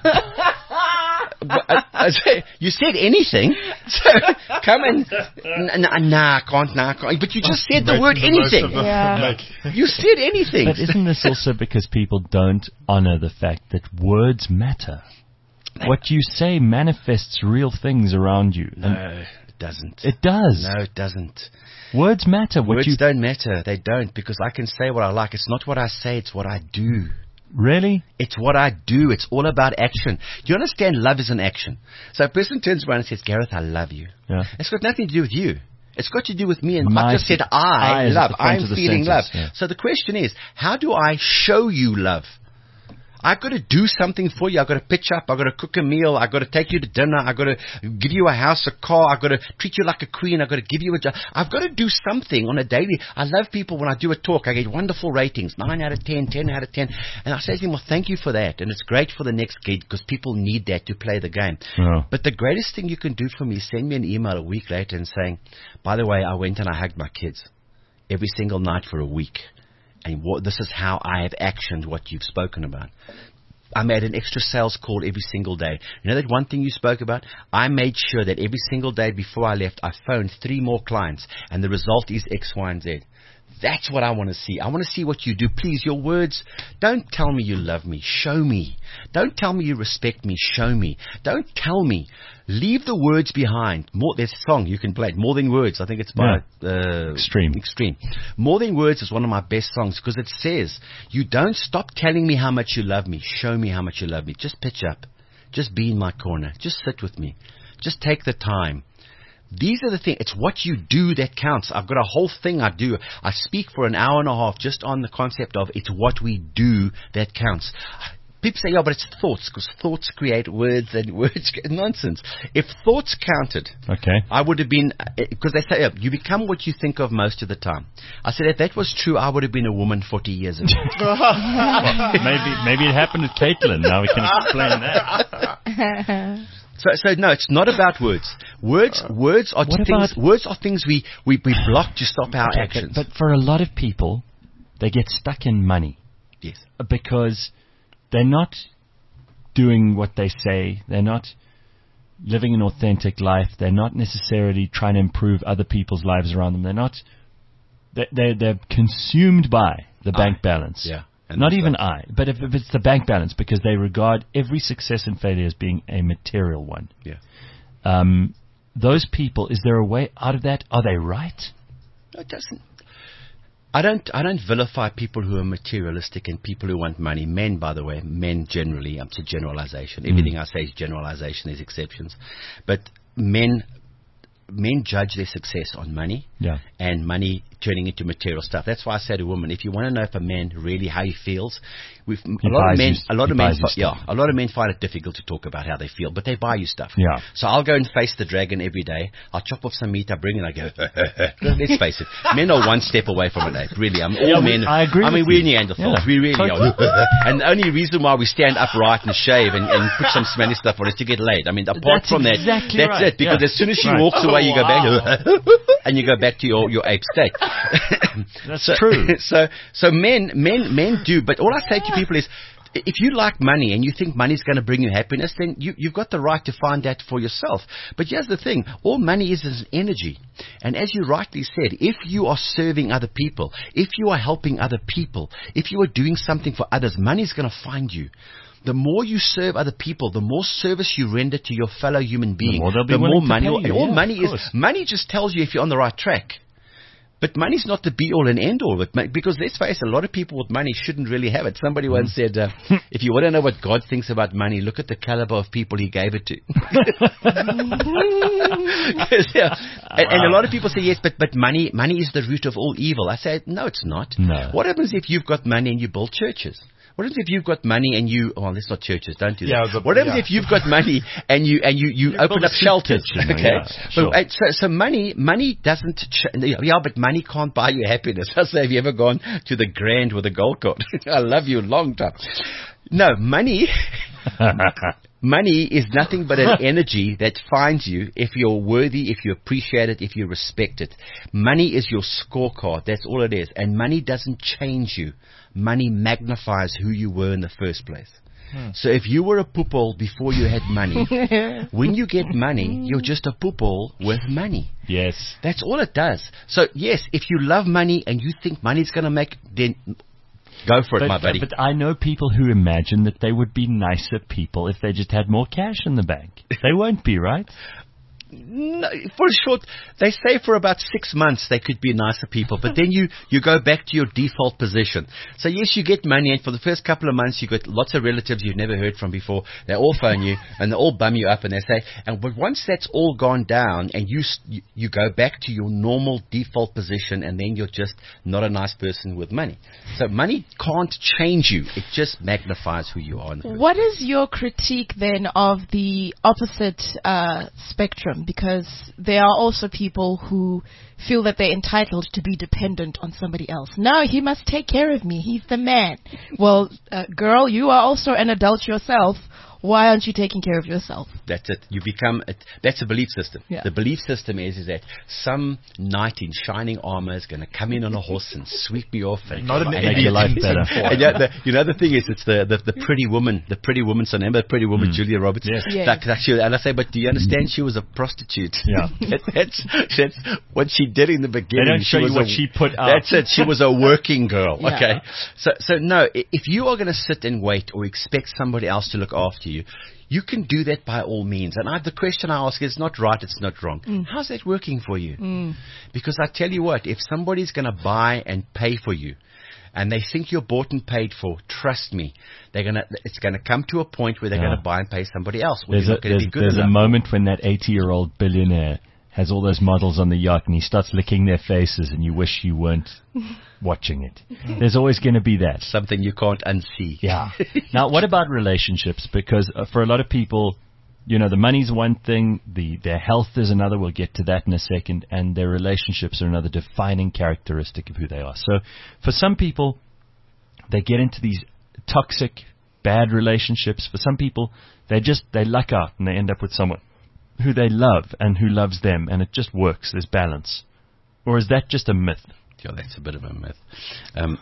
Speaker 4: But I, I say, you said anything, so come and n- n- nah, I can't, nah, I can't. But you just said the
Speaker 3: Making
Speaker 4: word
Speaker 3: the most
Speaker 4: anything.
Speaker 3: of the-
Speaker 1: Yeah.
Speaker 3: like-
Speaker 4: You said anything.
Speaker 2: But isn't this also because people don't honor the fact that words matter? What you say manifests real things around you.
Speaker 4: No,
Speaker 2: And
Speaker 4: it doesn't.
Speaker 2: it does.
Speaker 4: No, it doesn't.
Speaker 2: Words matter. What
Speaker 4: Words
Speaker 2: you
Speaker 4: don't matter. They don't, because I can say what I like. It's not what I say, it's what I do.
Speaker 2: really?
Speaker 4: It's what I do. It's all about action. Do you understand? Love is an action. So a person turns around and says, Gareth, I love you.
Speaker 2: Yeah.
Speaker 4: It's got nothing to do with you. It's got to do with me. And
Speaker 2: My-
Speaker 4: I just said
Speaker 2: I
Speaker 4: I,
Speaker 2: is at
Speaker 4: love.
Speaker 2: the front
Speaker 4: I'm
Speaker 2: of the
Speaker 4: feeling
Speaker 2: sentence,
Speaker 4: love.
Speaker 2: yeah.
Speaker 4: So the question is, how do I show you love? I've got to do something for you. I've got to pitch up. I've got to cook a meal. I've got to take you to dinner. I've got to give you a house, a car. I've got to treat you like a queen. I've got to give you a job. I've got to do something on a daily. I love people when I do a talk. I get wonderful ratings, nine out of ten, ten out of ten. And I say to them, well, thank you for that. And it's great for the next gig because people need that to play the game.
Speaker 2: Yeah.
Speaker 4: But the greatest thing you can do for me is send me an email a week later and saying, by the way, I went and I hugged my kids every single night for a week. And what, this is how I have actioned what you've spoken about. I made an extra sales call every single day. You know that one thing you spoke about? I made sure that every single day before I left, I phoned three more clients, and the result is X, Y, and Z. That's what I want to see. I want to see what you do. Please, your words, don't tell me you love me. Show me. Don't tell me you respect me. Show me. Don't tell me. Leave the words behind. More, there's a song you can play it. More Than Words. I think it's by
Speaker 2: Yeah.
Speaker 4: uh,
Speaker 2: Extreme.
Speaker 4: Extreme. More Than Words is one of my best songs because it says, you don't stop telling me how much you love me. Show me how much you love me. Just pitch up. Just be in my corner. Just sit with me. Just take the time. These are the things. It's what you do that counts. I've got a whole thing I do. I speak for an hour and a half just on the concept of it's what we do that counts. People say, yeah, but it's thoughts, because thoughts create words and words create nonsense. If thoughts counted,
Speaker 2: Okay.
Speaker 4: I would have been, because they say, yeah, you become what you think of most of the time. I said, if that was true, I would have been a woman forty years ago.
Speaker 2: Well, maybe maybe it happened with Caitlin. Now we can explain that.
Speaker 4: So, so no, it's not about words. Words, words are
Speaker 2: What
Speaker 4: things.
Speaker 2: about-
Speaker 4: Words are things we, we, we block to stop our
Speaker 2: Okay,
Speaker 4: actions.
Speaker 2: But for a lot of people, they get stuck in money
Speaker 4: yes,
Speaker 2: because they're not doing what they say. They're not living an authentic life. They're not necessarily trying to improve other people's lives around them. They're not. They're they're, they're consumed by the bank
Speaker 4: I.
Speaker 2: balance.
Speaker 4: Yeah. And
Speaker 2: Not
Speaker 4: that's
Speaker 2: even
Speaker 4: right.
Speaker 2: I, but if, if it's the bank balance, because they regard every success and failure as being a material one.
Speaker 4: Yeah.
Speaker 2: Um, those people, is there a way out of that? Are they right?
Speaker 4: No, it doesn't. I don't. I don't vilify people who are materialistic and people who want money. Men, by the way, men generally. It's a generalization. Everything I say is generalization. There's exceptions, but men. Men judge their success on money
Speaker 2: Yeah.
Speaker 4: and money turning into material stuff. That's why I say to women, if you want to know if a man really how he feels, we've, a lot
Speaker 2: buys
Speaker 4: of men,
Speaker 2: you-
Speaker 4: a lot
Speaker 2: he
Speaker 4: of men,
Speaker 2: buys you
Speaker 4: fi- yeah,
Speaker 2: stuff.
Speaker 4: a lot of men find it difficult to talk about how they feel, but they buy you stuff.
Speaker 2: Yeah.
Speaker 4: So I'll go and face the dragon every day. I'll chop off some meat, I bring it, I go. Let's face it, men are one step away from an ape. Really, I mean, all
Speaker 2: Yeah, we-
Speaker 4: men.
Speaker 2: I agree
Speaker 4: I mean,
Speaker 2: with
Speaker 4: we're
Speaker 2: you.
Speaker 4: Neanderthals.
Speaker 2: Yeah.
Speaker 4: We really are. And the only reason why we stand upright and shave and, and put some smelly stuff on is to get laid. I mean, apart
Speaker 2: That's
Speaker 4: from that,
Speaker 2: exactly
Speaker 4: that's
Speaker 2: right.
Speaker 4: it. Because
Speaker 2: Yeah.
Speaker 4: as soon as she
Speaker 2: Right.
Speaker 4: walks away, you go back.
Speaker 2: Wow.
Speaker 4: And you go back to your, your ape state.
Speaker 2: That's
Speaker 4: so,
Speaker 2: true.
Speaker 4: So, so men, men, men do. But all I say to people is, if you like money and you think money is going to bring you happiness, then you, you've got the right to find that for yourself. But here's the thing. All money is is energy. And as you rightly said, if you are serving other people, if you are helping other people, if you are doing something for others, money is going to find you. The more you serve other people, the more service you render to your fellow human being,
Speaker 2: more they'll be
Speaker 4: the more
Speaker 2: willing to
Speaker 4: money.
Speaker 2: pay
Speaker 4: And
Speaker 2: you.
Speaker 4: all
Speaker 2: Yeah,
Speaker 4: money
Speaker 2: of
Speaker 4: is
Speaker 2: course.
Speaker 4: money just tells you if you're on the right track. But money's not the be-all and end-all. Of it, because let's face it, a lot of people with money shouldn't really have it. Somebody once said, uh, if you want to know what God thinks about money, look at the caliber of people he gave it to. 'Cause, yeah, and, and a lot of people say, yes, but, but money money is the root of all evil. I say, no, it's not.
Speaker 2: No.
Speaker 4: What happens if you've got money and you build churches? What happens if you've got money and you? Oh, that's not churches. Don't do that.
Speaker 3: Yeah, the-
Speaker 4: what happens
Speaker 3: yeah.
Speaker 4: if you've got money and you and you, you,
Speaker 2: You
Speaker 4: open
Speaker 2: build a
Speaker 4: up
Speaker 2: soup
Speaker 4: shelters?
Speaker 2: kitchen,
Speaker 4: Okay,
Speaker 2: yeah, sure.
Speaker 4: but, uh, so so money money doesn't. Ch- yeah, but money can't buy you happiness. I say, have you ever gone to the Grand with a gold card? I love you a long time. No, money. Money is nothing but an energy that finds you if you're worthy, if you appreciate it, if you respect it. Money is your scorecard. That's all it is. And money doesn't change you. Money magnifies who you were in the first place. Hmm. So if you were a poople before you had money, when you get money, you're just a poople with money.
Speaker 2: Yes.
Speaker 4: That's all it does. So yes, if you love money and you think money's going to make, then go for it,
Speaker 2: But,
Speaker 4: my buddy.
Speaker 2: but I know people who imagine that they would be nicer people if they just had more cash in the bank. They won't be, right?
Speaker 4: No, for a short, they say for about six months they could be nicer people, but then you, you go back to your default position. So yes, you get money, and for the first couple of months you got lots of relatives you've never heard from before. They all phone you and they all bum you up, and they say, and but once that's all gone down, and you you, you go back to your normal default position, and then you're just not a nice person with money. So money can't change you; it just magnifies who you are.
Speaker 1: What is your critique then of the opposite uh, spectrum? Because there are also people who feel that they're entitled to be dependent on somebody else. No, he must take care of me. He's the man. Well, uh, girl, you are also an adult yourself. Why aren't you taking care of yourself?
Speaker 4: That's it. You become. A, that's a belief system.
Speaker 1: Yeah.
Speaker 4: The belief system is is that some knight in shining armor is going to come in on a horse and sweep me off and
Speaker 3: Not an
Speaker 4: and
Speaker 2: make your life better.
Speaker 4: And you, know, the, you know the thing is, it's the, the, the pretty woman, the pretty woman. So remember, the pretty woman, Julia Roberts.
Speaker 2: Yes.
Speaker 1: Yes.
Speaker 4: Like, like she, and I say, but do you understand? She was a prostitute.
Speaker 2: Yeah.
Speaker 4: that, that's that's what she did in the beginning.
Speaker 2: They don't show
Speaker 4: She
Speaker 2: you
Speaker 4: was
Speaker 2: what
Speaker 4: a-
Speaker 2: she put out.
Speaker 4: That's it. She was a working girl.
Speaker 1: Yeah.
Speaker 4: Okay. So so no, i- if you are going to sit and wait or expect somebody else to look after you, you can do that by all means. And I, the question I ask is not right, it's not wrong.
Speaker 1: Mm.
Speaker 4: How's that working for you? Because I tell you what, if somebody's going to buy and pay for you, and they think you're bought and paid for, trust me, they're gonna. It's going to come to a point where they're
Speaker 2: Yeah.
Speaker 4: going to buy and pay somebody else. When
Speaker 2: There's,
Speaker 4: you're
Speaker 2: a,
Speaker 4: not going to
Speaker 2: there's,
Speaker 4: be good
Speaker 2: there's a
Speaker 4: enough.
Speaker 2: moment when that eighty-year-old billionaire has all those models on the yacht and he starts licking their faces and you wish you weren't watching it. There's always going to be that.
Speaker 4: Something you can't unsee.
Speaker 2: Yeah. Now, what about relationships? Because uh, for a lot of people, you know, the money's one thing, the their health is another. We'll get to that in a second. And their relationships are another defining characteristic of who they are. So for some people, they get into these toxic, bad relationships. For some people, they just, they luck out and they end up with someone who they love and who loves them, and it just works. There's balance. Or is that just a myth?
Speaker 4: Yeah, that's a bit of a myth. Um,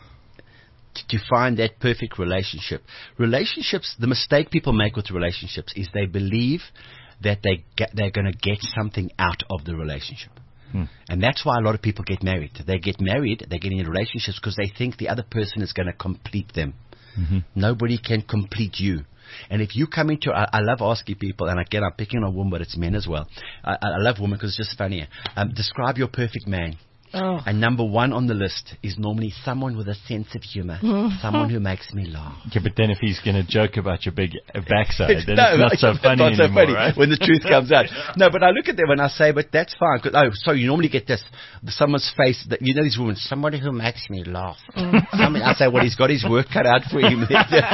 Speaker 4: t- to find that perfect relationship. Relationships, the mistake people make with relationships is they believe that they get, they're going to get something out of the relationship.
Speaker 2: Hmm.
Speaker 4: And that's why a lot of people get married. They get married, they get in relationships because they think the other person is going to complete them.
Speaker 2: Mm-hmm.
Speaker 4: Nobody can complete you. And if you come into, I, I love asking people, and again, I'm picking on women, but it's men as well. I, I love women because it's just funnier. Um, describe your perfect man.
Speaker 1: Oh.
Speaker 4: And number one on the list is normally someone with a sense of humor, someone who makes me laugh.
Speaker 2: Yeah, but then if he's going to joke about your big uh, backside, then
Speaker 4: No,
Speaker 2: it's not so funny
Speaker 4: not so
Speaker 2: anymore,
Speaker 4: funny
Speaker 2: right?
Speaker 4: when the truth comes out. No, but I look at them and I say, but that's fine. 'Cause, oh, so you normally get this, someone's face, that you know these women, somebody who makes me laugh. Somebody, I say, well, he's got his work cut out for him.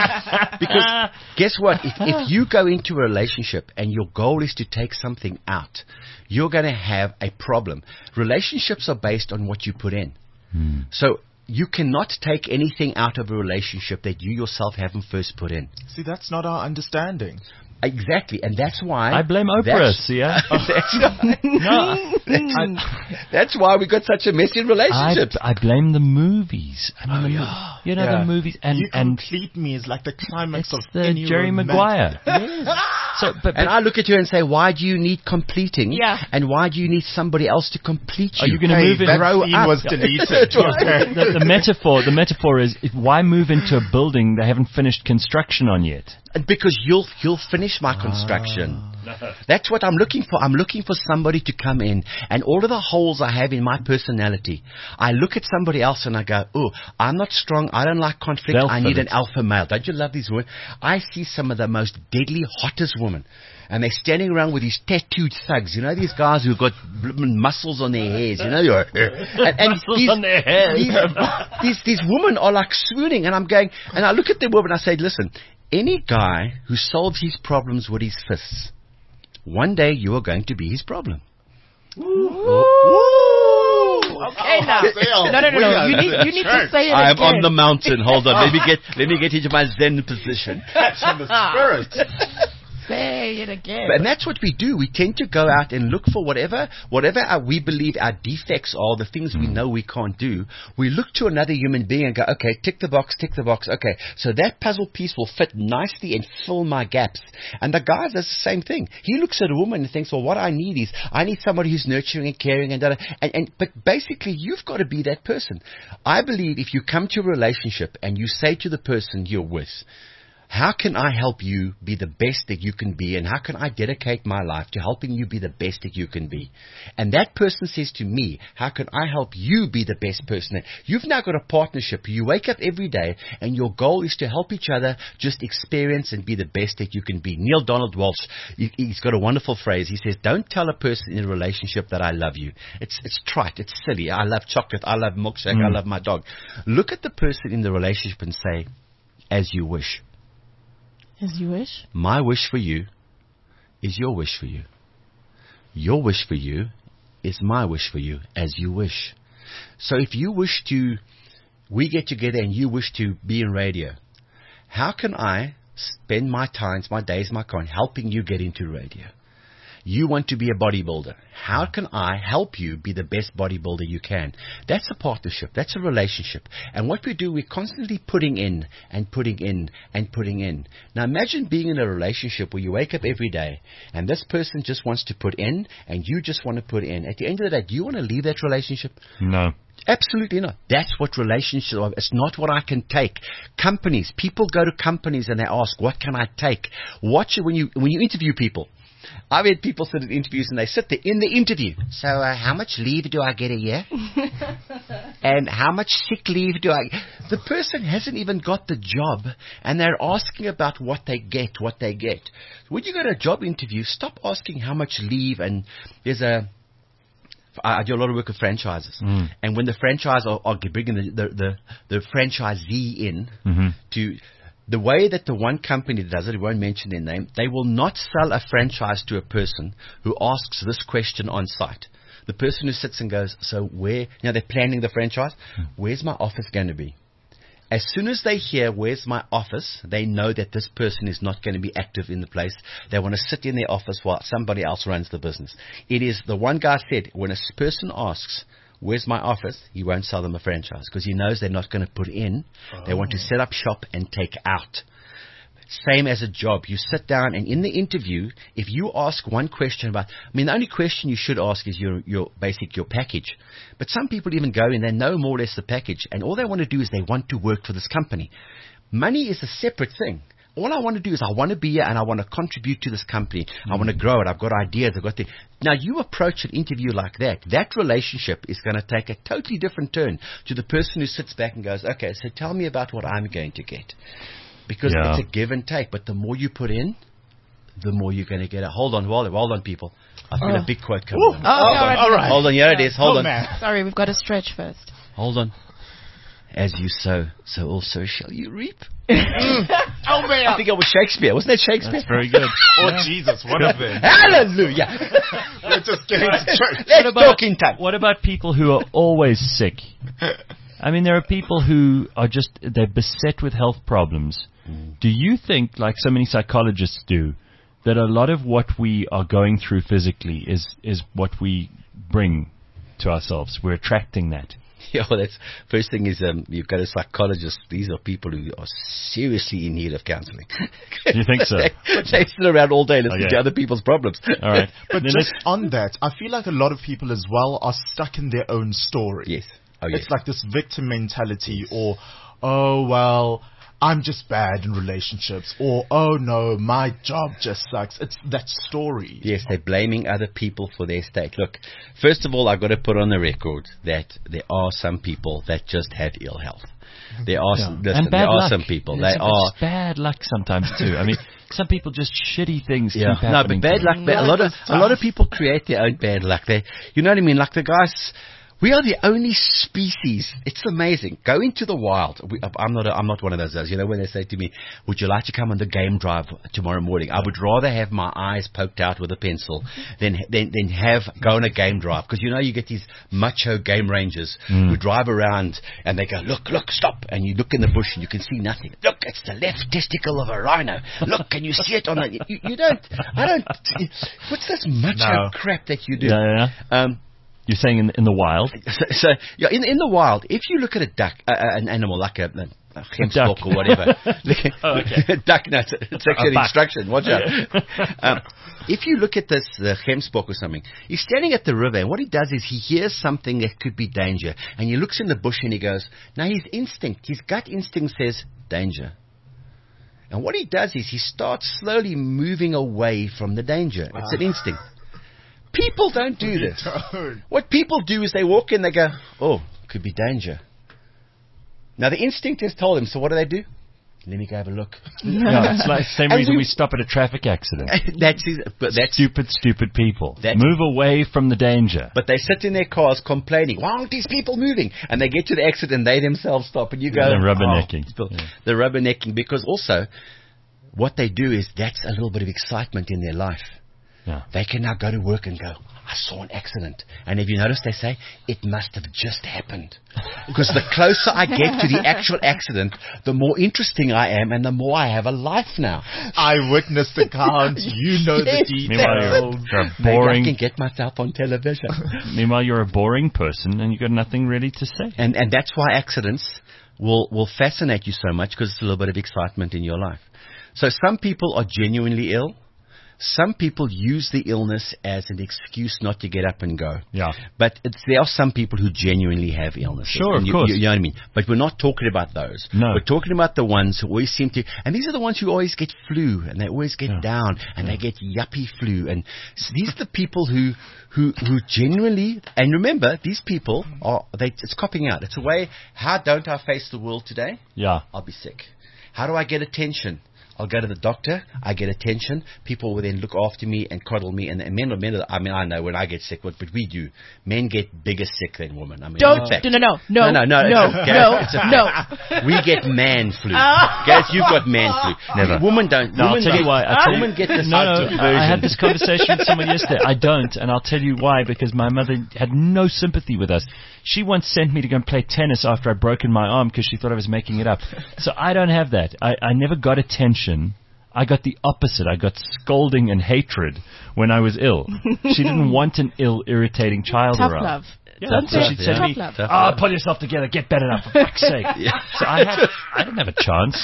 Speaker 4: Because guess what? If, if you go into a relationship and your goal is to take something out, you're going to have a problem. Relationships are based on what you put in.
Speaker 2: Hmm.
Speaker 4: So you cannot take anything out of a relationship that you yourself haven't first put in.
Speaker 3: See, that's not our understanding.
Speaker 4: Exactly, and that's why
Speaker 2: I blame Oprah,
Speaker 4: That's,
Speaker 2: see ya?
Speaker 4: that's, why,
Speaker 2: No.
Speaker 4: that's, that's why we got such a messy
Speaker 2: I,
Speaker 4: relationship.
Speaker 2: I blame the movies. I mean,
Speaker 4: Oh,
Speaker 2: the
Speaker 4: yeah.
Speaker 2: mo- you know,
Speaker 3: Yeah.
Speaker 2: the movies. And,
Speaker 3: You
Speaker 2: and
Speaker 3: complete me is like the climax
Speaker 2: it's
Speaker 3: of
Speaker 2: the
Speaker 3: any
Speaker 2: Jerry
Speaker 3: romantic-
Speaker 2: Maguire. So, but,
Speaker 4: And
Speaker 2: but
Speaker 4: I look at you and say, why do you need completing?
Speaker 1: Yeah.
Speaker 4: And why do you need somebody else to complete you?
Speaker 2: are you going to
Speaker 3: Hey,
Speaker 2: move in?
Speaker 3: that
Speaker 4: grow
Speaker 3: scene
Speaker 4: up?
Speaker 3: was deleted.
Speaker 4: That's right.
Speaker 3: Okay.
Speaker 2: the, the metaphor, the metaphor is if, why move into a building they haven't finished construction on yet?
Speaker 4: And because you'll you'll finish my construction. That's what I'm looking for. I'm looking for somebody to come in, and all of the holes I have in my personality, I look at somebody else and I go, oh, I'm not strong. I don't like conflict.
Speaker 2: They'll
Speaker 4: I need
Speaker 2: fill
Speaker 4: an
Speaker 2: it.
Speaker 4: alpha male. Don't you love these women? I see some of the most deadly, hottest women. And they're standing around with these tattooed thugs. You know, these guys who've got bloomin' muscles on their hairs. You know, you're, and, and
Speaker 2: Muscles
Speaker 4: these,
Speaker 2: on their hairs.
Speaker 4: These, these, these women are like swooning. And I'm going, and I look at the woman and I say, listen, any guy who solves his problems with his fists, one day you are going to be his problem.
Speaker 1: Okay, now. No, no, no, no. You need, you need to say it
Speaker 4: I am
Speaker 1: again.
Speaker 4: on the mountain. Hold on. Let me get let me get into my Zen position.
Speaker 3: From the spirit.
Speaker 1: Say it again.
Speaker 4: And that's what we do. We tend to go out and look for whatever whatever our, we believe our defects are, the things we know we can't do. We look to another human being and go, okay, tick the box, tick the box. Okay, so that puzzle piece will fit nicely and fill my gaps. And the guy does the same thing. He looks at a woman and thinks, well, what I need is I need somebody who's nurturing and caring and da, da, and, and but basically you've got to be that person. I believe if you come to a relationship and you say to the person you're with, how can I help you be the best that you can be, and how can I dedicate my life to helping you be the best that you can be? And that person says to me, how can I help you be the best person? You've now got a partnership. You wake up every day and your goal is to help each other just experience and be the best that you can be. Neil Donald Walsh, he, he's got a wonderful phrase. He says, don't tell a person in a relationship that I love you. It's, it's trite. It's silly. I love chocolate. I love milkshake.
Speaker 2: Mm.
Speaker 4: I love my dog. Look at the person in the relationship and say, as you wish.
Speaker 1: As you wish.
Speaker 4: My wish for you is your wish for you. Your wish for you is my wish for you, as you wish. So if you wish to, we get together and you wish to be in radio, how can I spend my times, my days, my coin helping you get into radio. You want to be a bodybuilder. How can I help you be the best bodybuilder you can? That's a partnership. That's a relationship. And what we do, we're constantly putting in and putting in and putting in. Now imagine being in a relationship where you wake up every day and this person just wants to put in and you just want to put in. At the end of the day, do you want to leave that relationship?
Speaker 2: No.
Speaker 4: Absolutely not. That's what relationships are. It's not what I can take. Companies, people go to companies and they ask, what can I take? Watch it when you, when you interview people. I've had people sit at interviews and they sit there in the interview. So uh, how much leave do I get a year? And how much sick leave do I... The person hasn't even got the job and they're asking about what they get, what they get. When you go to a job interview, stop asking how much leave. And there's a... I do a lot of work with franchises. Mm. And when the franchise are, are bringing the, the, the, the franchisee in
Speaker 2: mm-hmm.
Speaker 4: to... The way that the one company does it, I won't mention their name, they will not sell a franchise to a person who asks this question on site. The person who sits and goes, so where, you know, they're planning the franchise, where's my office going to be? As soon as they hear, where's my office, they know that this person is not going to be active in the place. They want to sit in their office while somebody else runs the business. It is, the one guy said, when a person asks, where's my office? He won't sell them a franchise because he knows they're not going to put in. Oh. They want to set up shop and take out. Same as a job. You sit down and in the interview, if you ask one question about, I mean, the only question you should ask is your, your basic, your package. But some people even go in, they know more or less the package and all they want to do is they want to work for this company. Money is a separate thing. All I want to do is I want to be here and I want to contribute to this company. Mm-hmm. I want to grow it. I've got ideas. I've got things. Now, you approach an interview like that. That relationship is going to take a totally different turn to the person who sits back and goes, okay, so tell me about what I'm going to get. Because yeah. it's a give and take. But the more you put in, the more you're going to get. Hold on, hold on, hold on, people. I feel oh. a big quote coming.
Speaker 1: Ooh. Oh,
Speaker 4: hold,
Speaker 1: on.
Speaker 4: All right. Hold on, here it is. Hold
Speaker 3: oh,
Speaker 4: on.
Speaker 3: Man.
Speaker 1: Sorry, we've got to stretch first.
Speaker 4: Hold on. As you sow, so also shall you reap.
Speaker 3: Oh, man.
Speaker 4: I think it was Shakespeare. Wasn't that Shakespeare?
Speaker 2: That's very good.
Speaker 3: Oh, yeah. Jesus, one of them.
Speaker 4: Hallelujah.
Speaker 3: We're just getting to church.
Speaker 4: Let's what about, talk in time.
Speaker 2: What about people who are always sick? I mean, there are people who are just, they're beset with health problems. Mm. Do you think, like so many psychologists do, that a lot of what we are going through physically is, is what we bring to ourselves? We're attracting that.
Speaker 4: Yeah, well, that's first thing is um, you've got a psychologist. These are people who are seriously in need of counselling.
Speaker 2: You think so?
Speaker 4: they, they sit around all day listening
Speaker 2: okay.
Speaker 4: to other people's problems.
Speaker 2: All right,
Speaker 3: but just on that, I feel like a lot of people as well are stuck in their own story.
Speaker 4: Yes, oh, yes.
Speaker 3: It's like this victim mentality, or oh well, I'm just bad in relationships, or oh no, my job just sucks. It's that story.
Speaker 4: Yes, they're blaming other people for their state. Look, first of all, I've got to put on the record that there are some people that just have ill health. There are
Speaker 2: yeah.
Speaker 4: some, listen,
Speaker 2: and bad
Speaker 4: there
Speaker 2: luck.
Speaker 4: are some people.
Speaker 2: And
Speaker 4: they are
Speaker 2: bad luck sometimes too. I mean, some people just shitty things
Speaker 4: yeah.
Speaker 2: keep happening.
Speaker 4: No, but bad luck. Bad, a lot of a lot of people create their own bad luck. They, you know what I mean? Like the guys. We are the only species. It's amazing. Go into the wild. We, I'm not. A, I'm not one of those guys. You know when they say to me, "Would you like to come on the game drive tomorrow morning?" I would rather have my eyes poked out with a pencil than than, than have go on a game drive, because you know you get these macho game rangers mm. who drive around and they go, "Look, look, stop!" and you look in the bush and you can see nothing. Look, it's the left testicle of a rhino. Look, can you see it on the? You, you don't. I don't. What's this macho
Speaker 2: no.
Speaker 4: crap that you do?
Speaker 2: Yeah, yeah.
Speaker 4: Um,
Speaker 2: You're saying in, in the wild?
Speaker 4: So, so yeah, in, in the wild, if you look at a duck, uh, an animal like a, a gemsbok or whatever,
Speaker 2: oh, okay.
Speaker 4: duck, no, it's, it's actually an instruction. Watch out. um, if you look at this, the gemsbok or something, he's standing at the river, and what he does is he hears something that could be danger, and he looks in the bush and he goes, now his instinct, his gut instinct says danger. And what he does is he starts slowly moving away from the danger. Wow. It's an instinct. People don't do this. Don't. What people do is they walk in, they go, oh, could be danger. Now, the instinct has told them, so what do they do? Let me go have a look.
Speaker 2: Yeah, it's like the same reason we, we stop at a traffic accident.
Speaker 4: That's, but that's
Speaker 2: stupid, stupid people. Move away from the danger.
Speaker 4: But they sit in their cars complaining, why aren't these people moving? And they get to the exit and they themselves stop. And you go,
Speaker 2: they're rubbernecking.
Speaker 4: Oh, yeah. They're rubbernecking because also what they do is that's a little bit of excitement in their life.
Speaker 2: Yeah.
Speaker 4: They can now go to work and go, I saw an accident. And have you noticed they say, it must have just happened. Because the closer I get to the actual accident, the more interesting I am and the more I have a life now.
Speaker 3: Eyewitness account. You know the
Speaker 2: Meanwhile,
Speaker 3: details.
Speaker 2: you're, you're a
Speaker 4: Maybe I
Speaker 2: boring.
Speaker 4: can get myself on television.
Speaker 2: Meanwhile, you're a boring person, and you've got nothing really to say.
Speaker 4: And and that's why accidents will, will fascinate you so much, because it's a little bit of excitement in your life. So some people are genuinely ill. Some people use the illness as an excuse not to get up and go.
Speaker 2: Yeah.
Speaker 4: But it's, there are some people who genuinely have illnesses.
Speaker 2: Sure,
Speaker 4: And
Speaker 2: of
Speaker 4: you,
Speaker 2: course.
Speaker 4: You, you know what I mean? But we're not talking about those.
Speaker 2: No.
Speaker 4: We're talking about the ones who always seem to, and these are the ones who always get flu, and they always get
Speaker 2: Yeah.
Speaker 4: down, and they get yuppie flu. And so these are the people who, who, who genuinely, and remember, these people are, they, it's copying out. It's a way, how don't I face the world today?
Speaker 2: Yeah.
Speaker 4: I'll be sick. How do I get attention? I'll go to the doctor. I get attention. People will then look after me and coddle me. And, and men, men, I mean, I know when I get sick, what, but we do. Men get bigger sick than women. I mean,
Speaker 1: Don't.
Speaker 4: in fact,
Speaker 1: No, no, no,
Speaker 4: no, no, no,
Speaker 1: no,
Speaker 4: it's a-
Speaker 1: no,
Speaker 4: it's a-
Speaker 1: no.
Speaker 4: we get man flu. Guys, you've got man flu.
Speaker 2: Never.
Speaker 4: Women don't.
Speaker 2: No, I'll
Speaker 4: women
Speaker 2: tell you
Speaker 4: get,
Speaker 2: why. I'll tell you-
Speaker 4: women get this
Speaker 2: No, no,
Speaker 4: version.
Speaker 2: I I had this conversation with someone yesterday. I don't, and I'll tell you why, because my mother had no sympathy with us. She once sent me to go and play tennis after I'd broken my arm because she thought I was making it up. So I don't have that. I, I never got attention. I got the opposite. I got scolding and hatred when I was ill. She didn't want an ill, irritating child
Speaker 1: Tough
Speaker 2: around.
Speaker 1: love.
Speaker 2: Yeah,
Speaker 1: Don't
Speaker 2: so
Speaker 1: say
Speaker 2: she'd say to
Speaker 1: tough
Speaker 2: me,
Speaker 1: love.
Speaker 4: Tough
Speaker 2: "Ah,
Speaker 4: love.
Speaker 2: pull yourself together, get better now, for fuck's sake." So I had, I didn't have a chance.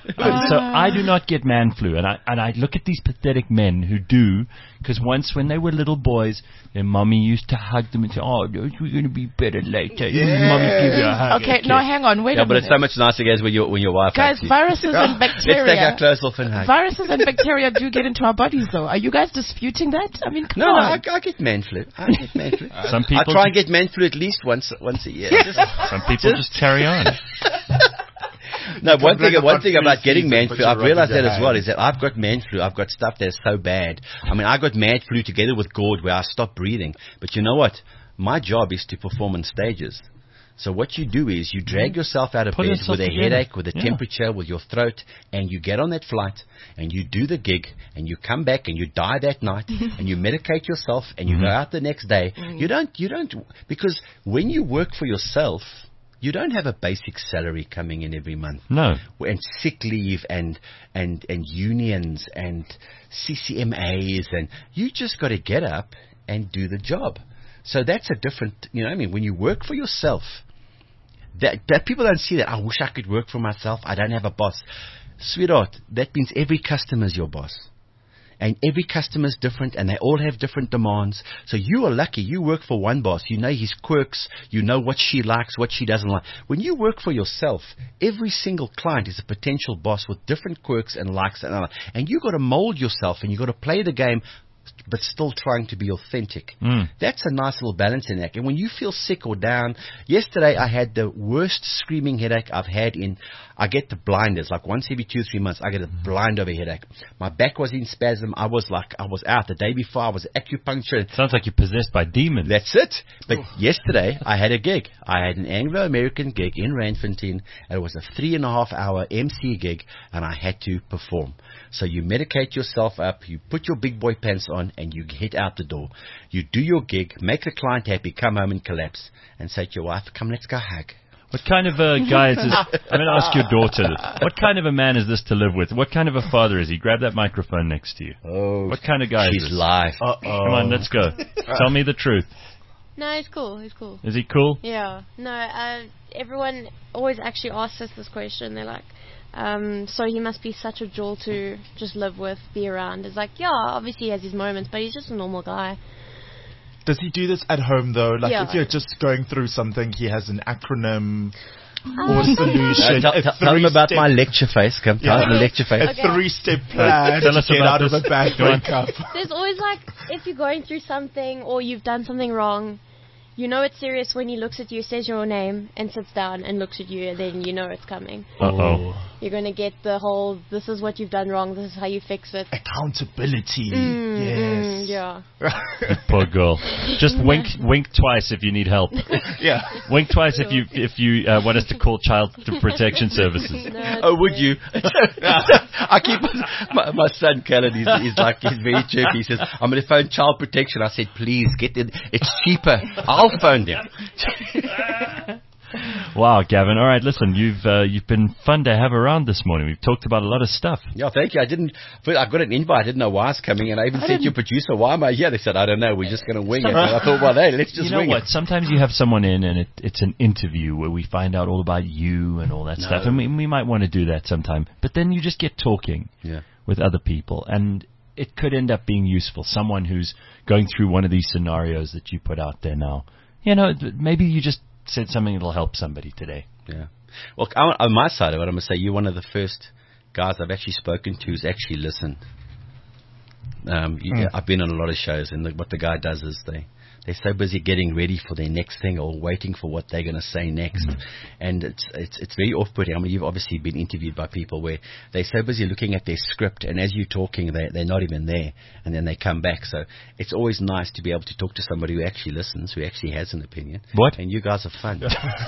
Speaker 2: So I do not get man flu, and I and I look at these pathetic men who do, because once when they were little boys, their mummy used to hug them and say, "Oh, we're going to be better later. Mummy, give you a hug."
Speaker 1: Okay, no, hang on. Wait
Speaker 4: Yeah,
Speaker 1: a
Speaker 4: but
Speaker 1: minute.
Speaker 4: it's so much nicer, guys, when your when your wife
Speaker 1: Guys,
Speaker 4: hugs you.
Speaker 1: viruses and
Speaker 4: Let's take our
Speaker 1: bacteria.
Speaker 4: clothes off and hug.
Speaker 1: Viruses and bacteria do get into our bodies, though. Are you guys disputing that? I mean, come
Speaker 4: No, no,
Speaker 1: on.
Speaker 4: I, I get man flu. I get man flu.
Speaker 2: Some
Speaker 4: I
Speaker 2: people,
Speaker 4: try and get man flu at least once once a year. Just-
Speaker 2: some people just carry on.
Speaker 4: No, one
Speaker 3: bring
Speaker 4: thing,
Speaker 3: up
Speaker 4: one
Speaker 3: on
Speaker 4: thing about getting
Speaker 3: pre-season,
Speaker 4: man
Speaker 3: but
Speaker 4: flu,
Speaker 3: you're
Speaker 4: I've realized
Speaker 3: rubbing
Speaker 4: that
Speaker 3: your
Speaker 4: as well,
Speaker 3: hands.
Speaker 4: is that I've got man flu. I've got stuff that's so bad. I mean, I got man flu together with GORD where I stopped breathing. But you know what? My job is to perform on stages. So what you do is you drag yourself out of
Speaker 2: Pull
Speaker 4: bed
Speaker 2: yourself
Speaker 4: with a
Speaker 2: together.
Speaker 4: headache, with a
Speaker 2: Yeah.
Speaker 4: temperature, with your throat, and you get on that flight, and you do the gig, and you come back, and you die that night, and you medicate yourself, and you go out the next day. You don't, you don't, because when you work for yourself, you don't have a basic salary coming in every month.
Speaker 2: No.
Speaker 4: And sick leave and, and, and unions and C C M As, and you just got to get up and do the job. So that's a different, you know what I mean? When you work for yourself, that, that people don't see that. I wish I could work for myself. I don't have a boss. Sweetheart, that means every customer is your boss. And every customer is different, and they all have different demands. So you are lucky. You work for one boss. You know his quirks. You know what she likes, what she doesn't like. When you work for yourself, every single client is a potential boss with different quirks and likes. And, and you've got to mold yourself, and you've got to play the game, but still trying to be authentic.
Speaker 2: Mm.
Speaker 4: That's a nice little balancing act. And when you feel sick or down, yesterday I had the worst screaming headache I've had in, I get the blinders, like once every two, three months, I get a blind over headache. My back was in spasm. I was like, I was out. The day before, I was acupuncture.
Speaker 2: Sounds like you're possessed by demons.
Speaker 4: That's it. But yesterday, I had a gig. I had an Anglo-American gig in Randfontein. And it was a three and a half hour M C gig, and I had to perform. So you medicate yourself up, you put your big boy pants on, and you head out the door. You do your gig, make the client happy, come home and collapse, and say to your wife, come, let's go hug.
Speaker 2: What kind of a guy is this? I'm going to ask your daughter this. What kind of a man is this to live with? What kind of a father is he? Grab that microphone next to you.
Speaker 4: Oh,
Speaker 2: What kind of guy is
Speaker 4: she's
Speaker 2: this?
Speaker 4: live.
Speaker 3: Uh-oh.
Speaker 2: Come on, let's go. Tell me the truth.
Speaker 6: No, he's cool. He's cool.
Speaker 2: Is he cool?
Speaker 6: Yeah. No, uh, everyone always actually asks us this question. They're like, um, so he must be such a jewel to just live with, be around. It's like, yeah, obviously he has his moments, but he's just a normal guy.
Speaker 3: Does he do this at home though? Like
Speaker 6: Yeah.
Speaker 3: if you're just going through something, he has an acronym or
Speaker 6: Um,
Speaker 3: solution.
Speaker 4: Uh, tell,
Speaker 3: a
Speaker 4: tell, tell him about
Speaker 3: three-step-
Speaker 4: my lecture face. Come, tell
Speaker 3: Yeah.
Speaker 4: him the lecture face.
Speaker 3: a
Speaker 6: Okay.
Speaker 3: three-step plan
Speaker 2: Tell
Speaker 3: to
Speaker 2: us
Speaker 3: get
Speaker 2: about
Speaker 3: out of
Speaker 2: this.
Speaker 3: a bad
Speaker 2: Go on.
Speaker 3: breakup.
Speaker 6: There's always like, if you're going through something or you've done something wrong, you know it's serious when he looks at you, says your name, and sits down and looks at you, and then you know it's coming.
Speaker 2: Uh-oh.
Speaker 6: You're going to get the whole, this is what you've done wrong, this is how you fix it.
Speaker 3: Accountability.
Speaker 6: Mm,
Speaker 3: yes.
Speaker 6: mm, yeah.
Speaker 2: Poor girl. Just wink wink twice if you need help.
Speaker 3: Yeah.
Speaker 2: Wink twice if you if you uh, want us to call Child Protection Services.
Speaker 6: No,
Speaker 4: Oh, would you? I keep my, my son Callan. He's, he's like he's very chirpy. He says, "I'm going to phone Child Protection." I said, "Please get it. It's cheaper. I'll phone them."
Speaker 2: Wow, Gavin. All right, listen, you've uh, you've been fun to have around this morning. We've talked about a lot of stuff.
Speaker 4: Yeah, thank you. I didn't. I got an invite. I didn't know why I was coming, and I even I said to your producer, "Why am I here?" They said, "I don't know. We're just going to wing it." And I thought, "Well, hey, let's just
Speaker 2: you know
Speaker 4: wing
Speaker 2: what?
Speaker 4: it."
Speaker 2: Sometimes you have someone in, and it, it's an interview where we find out all about you and all that
Speaker 4: No.
Speaker 2: stuff, and we, we might want to do that sometime. But then you just get talking
Speaker 4: Yeah.
Speaker 2: with other people, and it could end up being useful. Someone who's going through one of these scenarios that you put out there now. You know, maybe you just said something that'll help somebody today.
Speaker 4: Yeah. Well, I, on my side of it, I'm going to say you're one of the first guys I've actually spoken to who's actually listened. Um, you,
Speaker 3: Mm.
Speaker 4: I've been on a lot of shows, and the, what the guy does is they they're so busy getting ready for their next thing or waiting for what they're going to say next,
Speaker 2: Mm.
Speaker 4: and it's it's it's very off-putting. I mean, you've obviously been interviewed by people where they're so busy looking at their script, and as you're talking, they they're not even there, and then they come back. So it's always nice to be able to talk to somebody who actually listens, who actually has an opinion.
Speaker 2: What?
Speaker 4: And you guys are fun.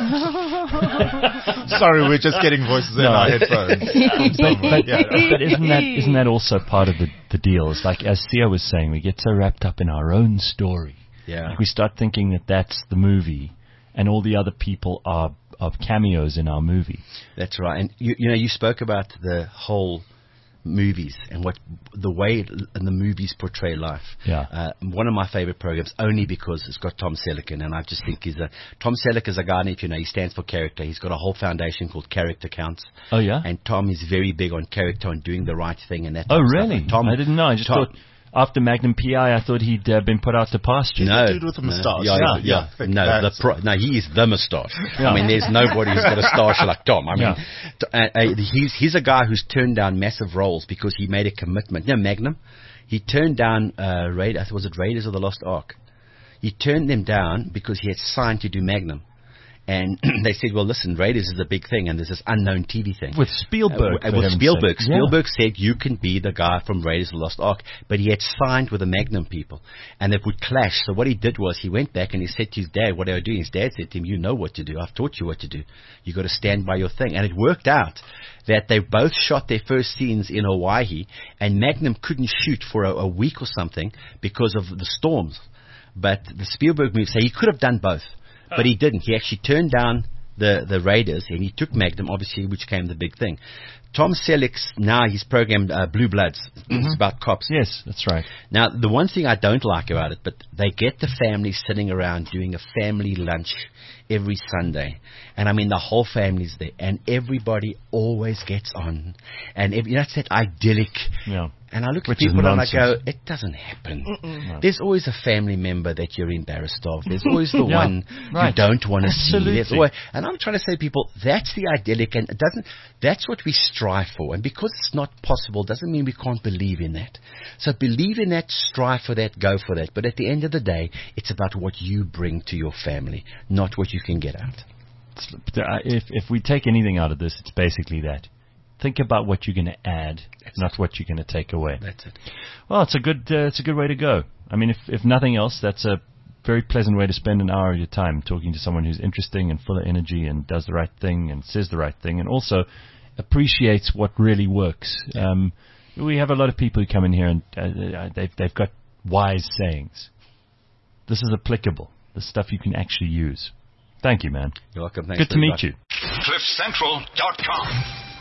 Speaker 3: Sorry, we're just getting voices in
Speaker 2: No.
Speaker 3: our headphones.
Speaker 2: But, but,
Speaker 3: Yeah.
Speaker 2: but isn't that isn't that also part of the, the deal? It's like, as Theo was saying, we get so wrapped up in our own story.
Speaker 4: Yeah.
Speaker 2: Like we start thinking that that's the movie, and all the other people are, are cameos in our movie.
Speaker 4: That's right. And you, you know, you spoke about the whole movies and what the way the movies portray life.
Speaker 2: Yeah.
Speaker 4: Uh, one of my favorite programs, only because it's got Tom Selleck in, and I just think he's a Tom Selleck is a guy. And if you know, he stands for character. He's got a whole foundation called Character Counts.
Speaker 2: Oh yeah.
Speaker 4: And Tom is very big on character and doing the right thing and that.
Speaker 2: Oh
Speaker 4: type of stuff.
Speaker 2: really?
Speaker 4: And Tom,
Speaker 2: I didn't know. I just
Speaker 4: Tom-
Speaker 2: thought after Magnum P I, I thought he'd uh, been put out to pasture.
Speaker 4: No,
Speaker 3: dude with the
Speaker 4: no.
Speaker 3: moustache.
Speaker 4: Yeah,
Speaker 3: Yeah,
Speaker 4: yeah,
Speaker 3: yeah, I think
Speaker 4: no, the
Speaker 3: that's-
Speaker 4: pro, no, he is the moustache.
Speaker 2: Yeah.
Speaker 4: I mean, there's nobody who's got a stash like Tom. I mean,
Speaker 2: Yeah.
Speaker 4: t- uh, uh, he's he's a guy who's turned down massive roles because he made a commitment. No, Magnum, he turned down uh, Raid. Was it Raiders of the Lost Ark? He turned them down because he had signed to do Magnum. And they said, well, listen, Raiders is a big thing, and there's this unknown T V thing.
Speaker 2: With Spielberg.
Speaker 4: Uh,
Speaker 2: for
Speaker 4: with
Speaker 2: heaven's
Speaker 4: Spielberg.
Speaker 2: sake. Yeah.
Speaker 4: Spielberg said, you can be the guy from Raiders of the Lost Ark. But he had signed with the Magnum people, and it would clash. So what he did was he went back and he said to his dad what they were doing. His dad said to him, you know what to do. I've taught you what to do. You've got to stand by your thing. And it worked out that they both shot their first scenes in Hawaii, and Magnum couldn't shoot for a, a week or something because of the storms. But the Spielberg movie, so he could have done both. But he didn't. He actually turned down the the Raiders, and he took Magnum, obviously, which came the big thing. Tom Selleck's now he's programmed uh, Blue Bloods. It's about cops.
Speaker 2: Yes, that's right.
Speaker 4: Now, the one thing I don't like about it, but they get the family sitting around doing a family lunch every Sunday, and I mean the whole family's there, and everybody always gets on, and every, that's that idyllic.
Speaker 2: Yeah.
Speaker 4: And I look
Speaker 2: Which
Speaker 4: at
Speaker 2: is
Speaker 4: people and I go,
Speaker 2: nonsense.
Speaker 4: it doesn't happen.
Speaker 2: No.
Speaker 4: There's always a family member that you're embarrassed of. There's always the
Speaker 2: Yeah,
Speaker 4: one
Speaker 2: right.
Speaker 4: you don't want to see.
Speaker 2: Absolutely.
Speaker 4: There's always, and I'm trying to say to people, that's the idyllic, and it doesn't. That's what we strive for. And because it's not possible, doesn't mean we can't believe in that. So believe in that, strive for that, go for that. But at the end of the day, it's about what you bring to your family, not what you can get out.
Speaker 2: It's- uh, If if we take anything out of this, it's basically that. Think about what you're going to add,
Speaker 4: That's
Speaker 2: not what you're going to take away.
Speaker 4: That's it.
Speaker 2: Well, it's a good uh, it's a good way to go. I mean, if if nothing else, that's a very pleasant way to spend an hour of your time talking to someone who's interesting and full of energy and does the right thing and says the right thing and also appreciates what really works. Um, we have a lot of people who come in here and uh, they've they've got wise sayings. This is applicable. The stuff you can actually use. Thank you, man.
Speaker 4: You're welcome. Thanks
Speaker 2: Good to
Speaker 4: very
Speaker 2: meet
Speaker 4: much.
Speaker 2: you.
Speaker 7: cliff central dot com